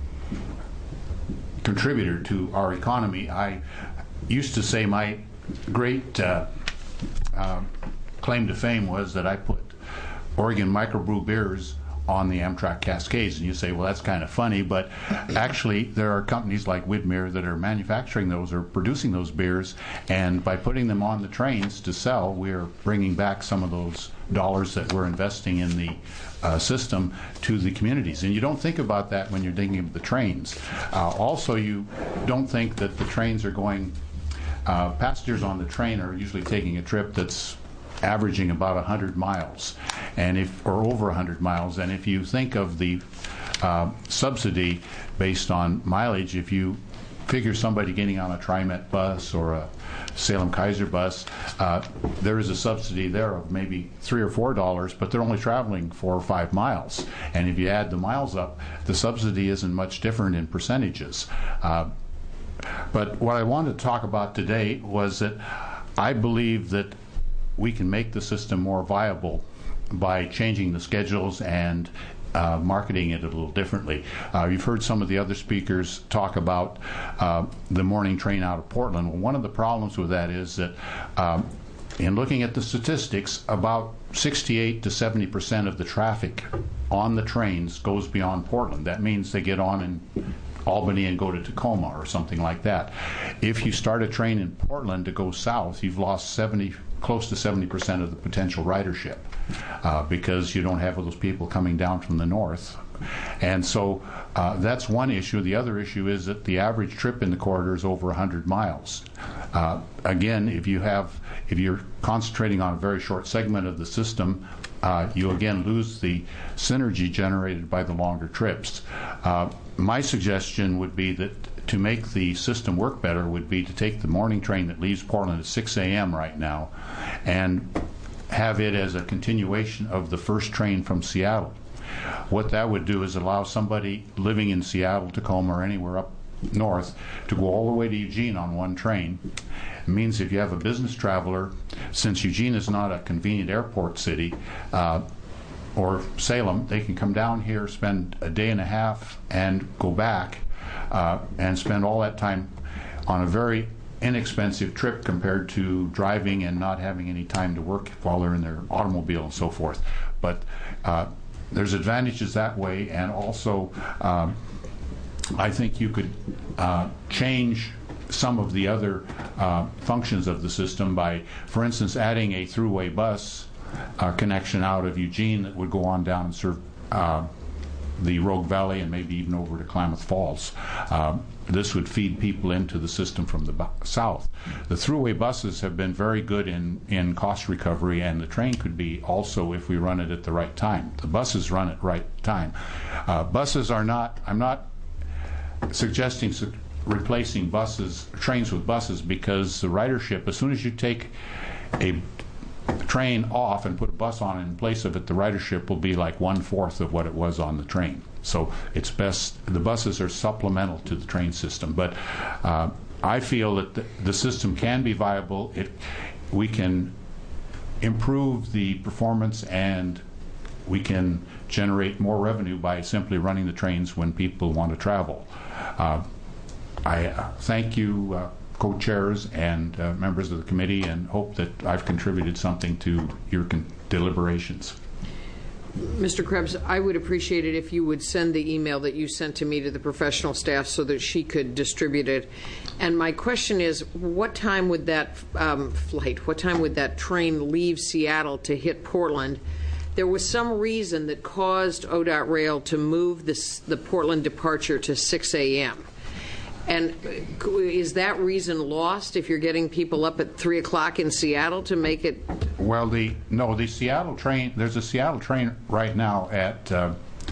contributor to our economy. I used to say my great uh, uh, claim to fame was that I put Oregon microbrew beers on the Amtrak Cascades, and you say, well, that's kind of funny, but actually there are companies like Widmer that are manufacturing those or producing those beers, and by putting them on the trains to sell, we're bringing back some of those dollars that we're investing in the uh, system to the communities. And you don't think about that when you're thinking of the trains. Uh, also, you don't think that the trains are going, uh, passengers on the train are usually taking a trip that's averaging about one hundred miles, and if or over one hundred miles. And if you think of the uh, subsidy based on mileage, if you figure somebody getting on a TriMet bus or a Salem Keizer bus, uh, there is a subsidy there of maybe three or four dollars, but they're only traveling four or five miles. And if you add the miles up, the subsidy isn't much different in percentages. Uh, but what I wanted to talk about today was that I believe that we can make the system more viable by changing the schedules and uh, marketing it a little differently. Uh, you've heard some of the other speakers talk about uh, the morning train out of Portland. Well, one of the problems with that is that um, in looking at the statistics, about sixty-eight to seventy percent of the traffic on the trains goes beyond Portland. That means they get on in Albany and go to Tacoma or something like that. If you start a train in Portland to go south, you've lost seventy, close to seventy percent of the potential ridership uh, because you don't have those people coming down from the north. And so uh, that's one issue. The other issue is that the average trip in the corridor is over one hundred miles. Uh, again, if you have, if you're concentrating on a very short segment of the system, uh, you again lose the synergy generated by the longer trips. Uh, my suggestion would be that to make the system work better would be to take the morning train that leaves Portland at six A M right now and have it as a continuation of the first train from Seattle. What that would do is allow somebody living in Seattle, Tacoma, or anywhere up north to go all the way to Eugene on one train. It means if you have a business traveler, since Eugene is not a convenient airport city, uh, or Salem, they can come down here, spend a day and a half, and go back, uh, and spend all that time on a very inexpensive trip compared to driving and not having any time to work while they're in their automobile and so forth. But uh, there's advantages that way, and also um, I think you could uh, change some of the other uh, functions of the system by, for instance, adding a throughway bus uh, connection out of Eugene that would go on down and serve uh, the Rogue Valley and maybe even over to Klamath Falls. Uh, this would feed people into the system from the bu- south. The throughway buses have been very good in, in cost recovery, and the train could be also if we run it at the right time. The buses run at the right time. Uh, buses are not, I'm not suggesting su- replacing buses, trains with buses, because the ridership, as soon as you take a train off and put a bus on in place of it, the ridership will be like one-fourth of what it was on the train. So it's best, the buses are supplemental to the train system. But uh, I feel that the, the system can be viable. It, we can improve the performance, and we can generate more revenue by simply running the trains when people want to travel. Uh, I uh, thank you, uh, co-chairs and uh, members of the committee, and hope that I've contributed something to your con- deliberations. Mister Krebs, I would appreciate it if you would send the email that you sent to me to the professional staff so that she could distribute it. And my question is, what time would that um, flight, what time would that train leave Seattle to hit Portland? There was some reason that caused O D O T Rail to move this, the Portland departure to six A M And is that reason lost if you're getting people up at three o'clock in Seattle to make it? Well, the no, the Seattle train. There's a Seattle train right now at uh,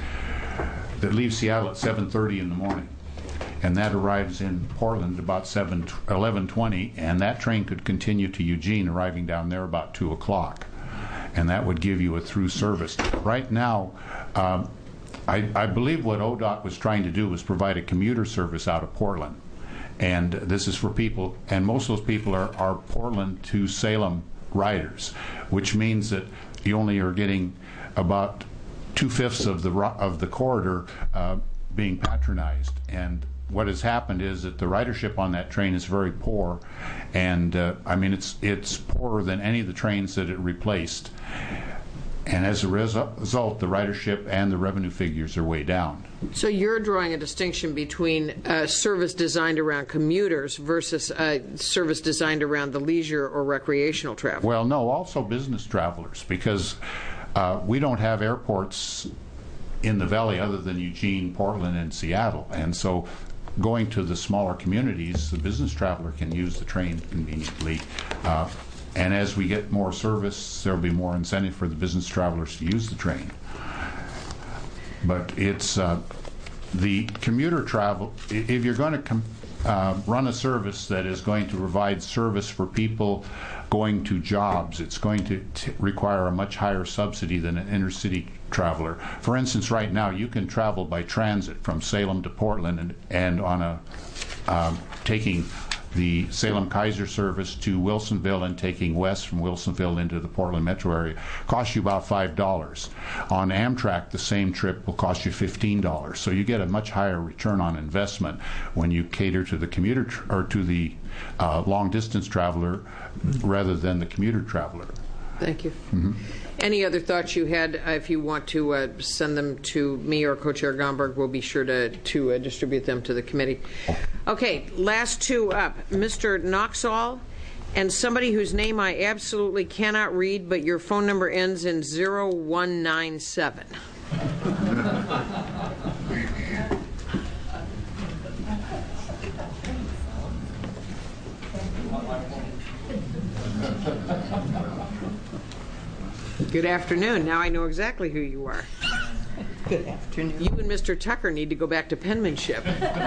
that leaves Seattle at seven thirty in the morning, and that arrives in Portland about seven eleven twenty, and that train could continue to Eugene, arriving down there about two o'clock, and that would give you a through service. Right now. Um, I, I believe what O D O T was trying to do was provide a commuter service out of Portland. And this is for people, and most of those people are, are Portland to Salem riders, which means that you only are getting about two-fifths of the of the corridor uh, being patronized. And what has happened is that the ridership on that train is very poor, and uh, I mean it's it's poorer than any of the trains that it replaced. And as a result, the ridership and the revenue figures are way down. So you're drawing a distinction between uh, service designed around commuters versus uh, service designed around the leisure or recreational travel? Well, no, also business travelers, because uh, we don't have airports in the valley other than Eugene, Portland, and Seattle. And so going to the smaller communities, the business traveler can use the train conveniently. Uh, And as we get more service, there'll be more incentive for the business travelers to use the train. But it's uh, the commuter travel. If you're going to com- uh, run a service that is going to provide service for people going to jobs, it's going to t- require a much higher subsidy than an inner-city traveler. For instance, right now you can travel by transit from Salem to Portland, and, and on a um, taking the Salem-Kaiser service to Wilsonville and taking west from Wilsonville into the Portland metro area costs you about five dollars. On Amtrak, the same trip will cost you fifteen dollars. So you get a much higher return on investment when you cater to the commuter tr- or to the uh, long-distance traveler rather than the commuter traveler. Thank you. Mm-hmm. Any other thoughts you had? Uh, if you want to uh, send them to me or Co-Chair Gomberg, we'll be sure to, to uh, distribute them to the committee. Okay, last two up. Mister Knoxall and somebody whose name I absolutely cannot read, but your phone number ends in zero one nine seven. Good afternoon. Now I know exactly who you are. Good afternoon. You and Mister Tucker need to go back to penmanship.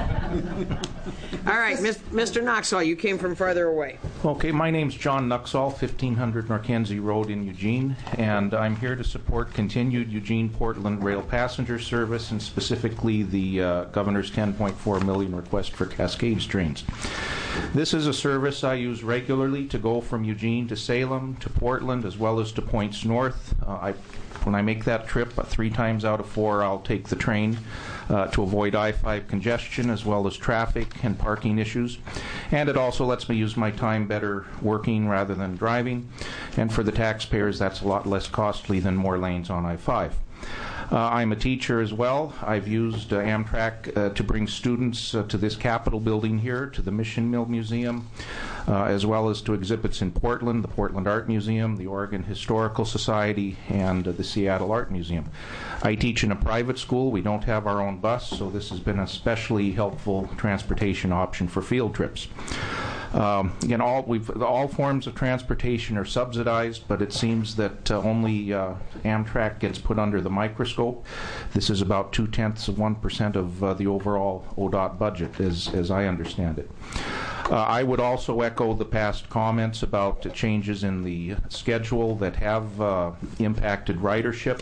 All right, Mister Knoxall, you came from farther away. Okay, my name's John Knoxall, fifteen hundred Norkenzie Road in Eugene, and I'm here to support continued Eugene-Portland rail passenger service, and specifically the uh, Governor's ten point four million dollars request for Cascades trains. This is a service I use regularly to go from Eugene to Salem, to Portland, as well as to points north. Uh, I, when I make that trip, uh, three times out of four, I'll take the train uh, to avoid I five congestion, as well as traffic and parking issues. And it also lets me use my time better working rather than driving. And for the taxpayers, that's a lot less costly than more lanes on I five. Uh, I'm a teacher as well. I've used uh, Amtrak uh, to bring students uh, to this Capitol building here, to the Mission Mill Museum, uh, as well as to exhibits in Portland, the Portland Art Museum, the Oregon Historical Society, and uh, the Seattle Art Museum. I teach in a private school. We don't have our own bus, so this has been a especially helpful transportation option for field trips. Um, again, all, we've, all forms of transportation are subsidized, but it seems that uh, only uh, Amtrak gets put under the microscope. This is about two-tenths of one percent of uh, the overall O D O T budget, as, as I understand it. Uh, I would also echo the past comments about uh, changes in the schedule that have uh, impacted ridership.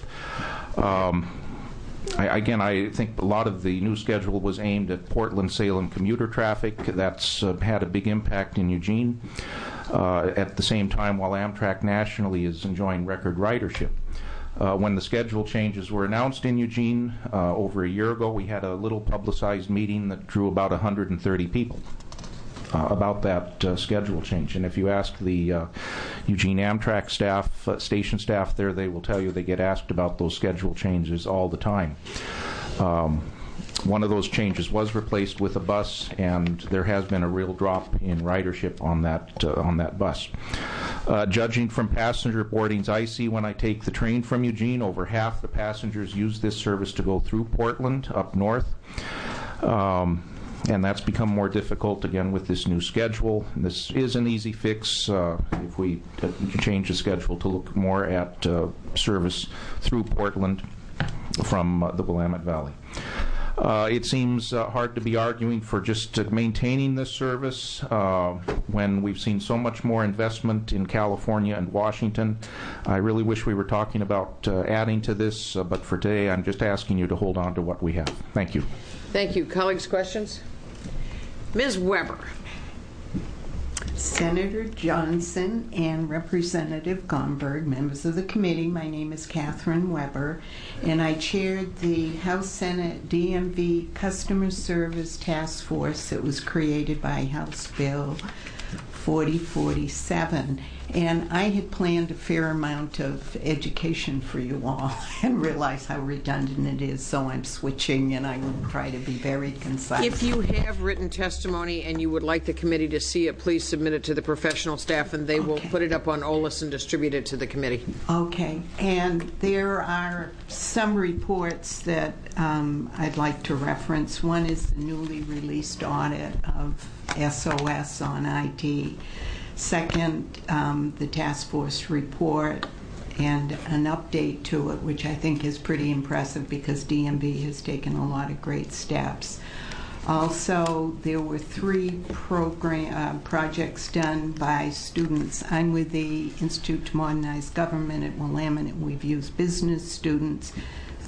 Um, I, again, I think a lot of the new schedule was aimed at Portland-Salem commuter traffic. That's uh, had a big impact in Eugene. Uh, at the same time, while Amtrak nationally is enjoying record ridership. Uh, when the schedule changes were announced in Eugene uh, over a year ago, we had a little publicized meeting that drew about one hundred thirty people. Uh, about that uh, schedule change. And if you ask the uh, Eugene Amtrak staff, uh, station staff there, they will tell you they get asked about those schedule changes all the time. Um, one of those changes was replaced with a bus, and there has been a real drop in ridership on that, uh, on that bus. Uh, judging from passenger boardings I see when I take the train from Eugene, over half the passengers use this service to go through Portland up north. Um, And that's become more difficult, again, with this new schedule. And this is an easy fix uh, if we uh, change the schedule to look more at uh, service through Portland from uh, the Willamette Valley. Uh, it seems uh, hard to be arguing for just uh, maintaining this service uh, when we've seen so much more investment in California and Washington. I really wish we were talking about uh, adding to this, uh, but for today I'm just asking you to hold on to what we have. Thank you. Thank you. Colleagues, questions? Miz Weber. Senator Johnson and Representative Gomberg, members of the committee, my name is Catherine Weber, and I chaired the House Senate D M V Customer Service Task Force that was created by House Bill forty forty-seven. And I had planned a fair amount of education for you all and realize how redundant it is, so I'm switching, and I will try to be very concise. If you have written testimony and you would like the committee to see it, please submit it to the professional staff, and they okay. will put it up on O L I S and distribute it to the committee. Okay. And there are some reports that um, I'd like to reference. One is the newly released audit of S O S on I T. Second, um, the task force report and an update to it, which I think is pretty impressive because D M V has taken a lot of great steps. Also, there were three program uh, projects done by students. I'm with the Institute to Modernize Government at Willamette, and we've used business students.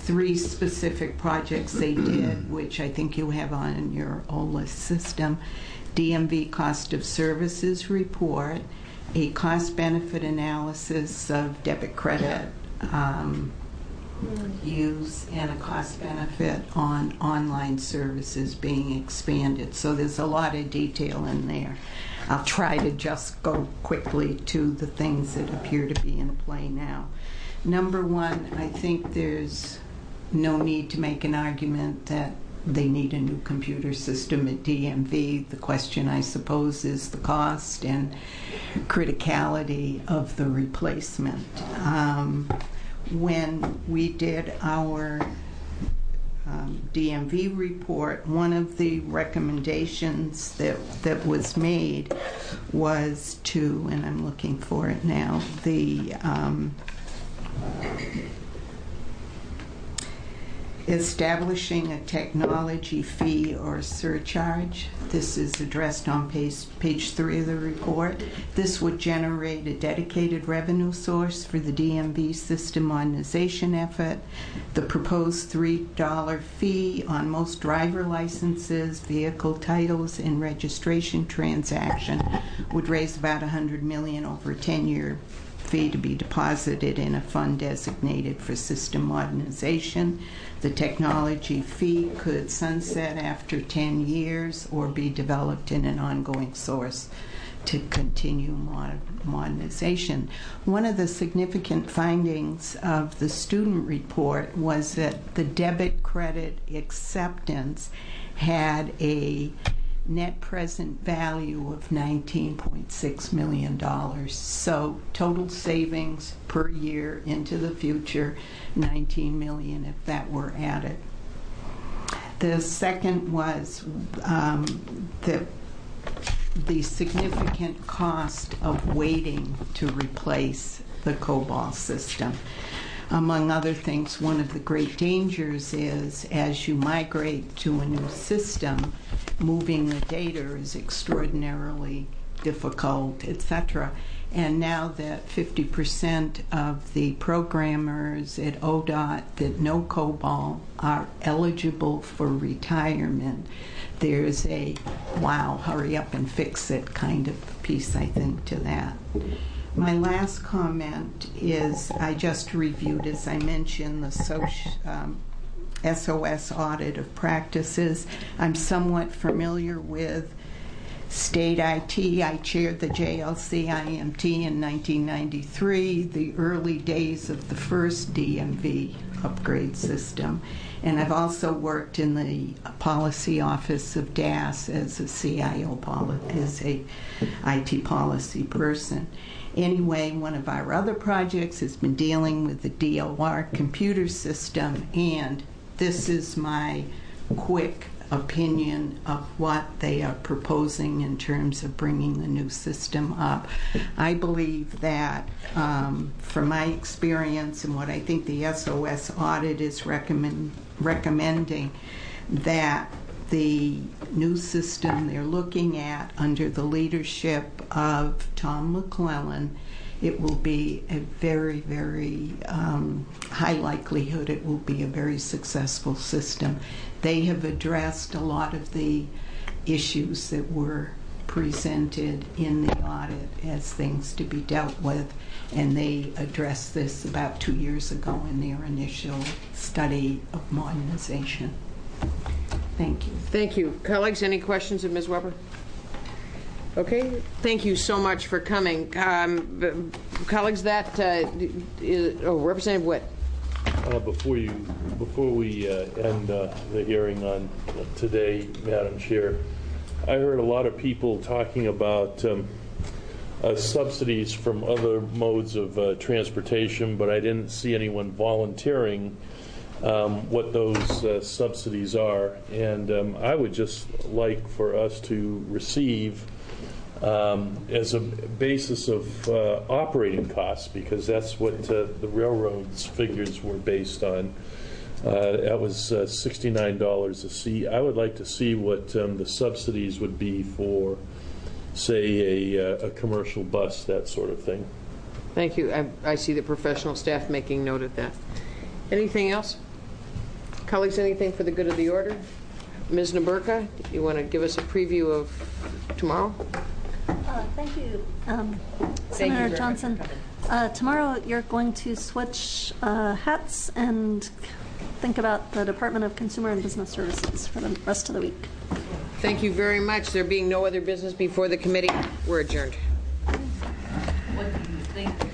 three specific projects they did, which I think you have on your O L I S system. D M V cost of services report, a cost-benefit analysis of debit credit um, use, and a cost-benefit on online services being expanded. So there's a lot of detail in there. I'll try to just go quickly to the things that appear to be in play now. Number one, I think there's no need to make an argument that they need a new computer system at D M V. The question, I suppose, is the cost and criticality of the replacement. Um, when we did our um, D M V report, one of the recommendations that, that was made was to, and I'm looking for it now, the um, establishing a technology fee or surcharge. This is addressed on page, page three of the report. This would generate a dedicated revenue source for the D M V system modernization effort. The proposed three dollar fee on most driver licenses, vehicle titles, and registration transaction would raise about one hundred million dollars over a ten-year fee to be deposited in a fund designated for system modernization. The technology fee could sunset after ten years or be developed in an ongoing source to continue mod modernization. One of the significant findings of the student report was that the debit credit acceptance had a net present value of nineteen point six million dollars. So total savings per year into the future, nineteen million dollars if that were added. The second was um, the, the significant cost of waiting to replace the COBOL system. Among other things, one of the great dangers is as you migrate to a new system, moving the data is extraordinarily difficult, et cetera. And now that fifty percent of the programmers at O D O T that know COBOL are eligible for retirement, there's a, wow, hurry up and fix it kind of piece, I think, to that. My last comment is I just reviewed, as I mentioned, the social, um, S O S audit of practices. I'm somewhat familiar with state I T. I chaired the J L C I M T in nineteen ninety-three, the early days of the first D M V upgrade system. And I've also worked in the policy office of D A S as a C I O, as a I T policy person. Anyway, one of our other projects has been dealing with the D O R computer system, and this is my quick opinion of what they are proposing in terms of bringing the new system up. I believe that um, from my experience and what I think the S O S audit is recommend, recommending, that the new system they're looking at under the leadership of Tom McClellan, it will be a very, very um, high likelihood it will be a very successful system. They have addressed a lot of the issues that were presented in the audit as things to be dealt with, and they addressed this about two years ago in their initial study of modernization. Thank you. Thank you. Colleagues, any questions of Miz Weber? Okay, thank you so much for coming. Um, colleagues, that uh, is, oh, Representative Witt. Uh, before you, before we uh, end uh, the hearing on today, Madam Chair, I heard a lot of people talking about um, uh, subsidies from other modes of uh, transportation, but I didn't see anyone volunteering um, what those uh, subsidies are. And um, I would just like for us to receive Um, as a basis of uh, operating costs, because that's what uh, the railroad's figures were based on. Uh, that was uh, sixty-nine dollars a seat. I would like to see what um, the subsidies would be for, say, a, a commercial bus, that sort of thing. Thank you. I, I see the professional staff making note of that. Anything else? Colleagues, anything for the good of the order? Miz Naburka, you want to give us a preview of tomorrow? Uh, thank you, um, Thank Senator you Johnson. Uh, tomorrow you're going to switch uh, hats and think about the Department of Consumer and Business Services for the rest of the week. Thank you very much. There being no other business before the committee, we're adjourned. What do you think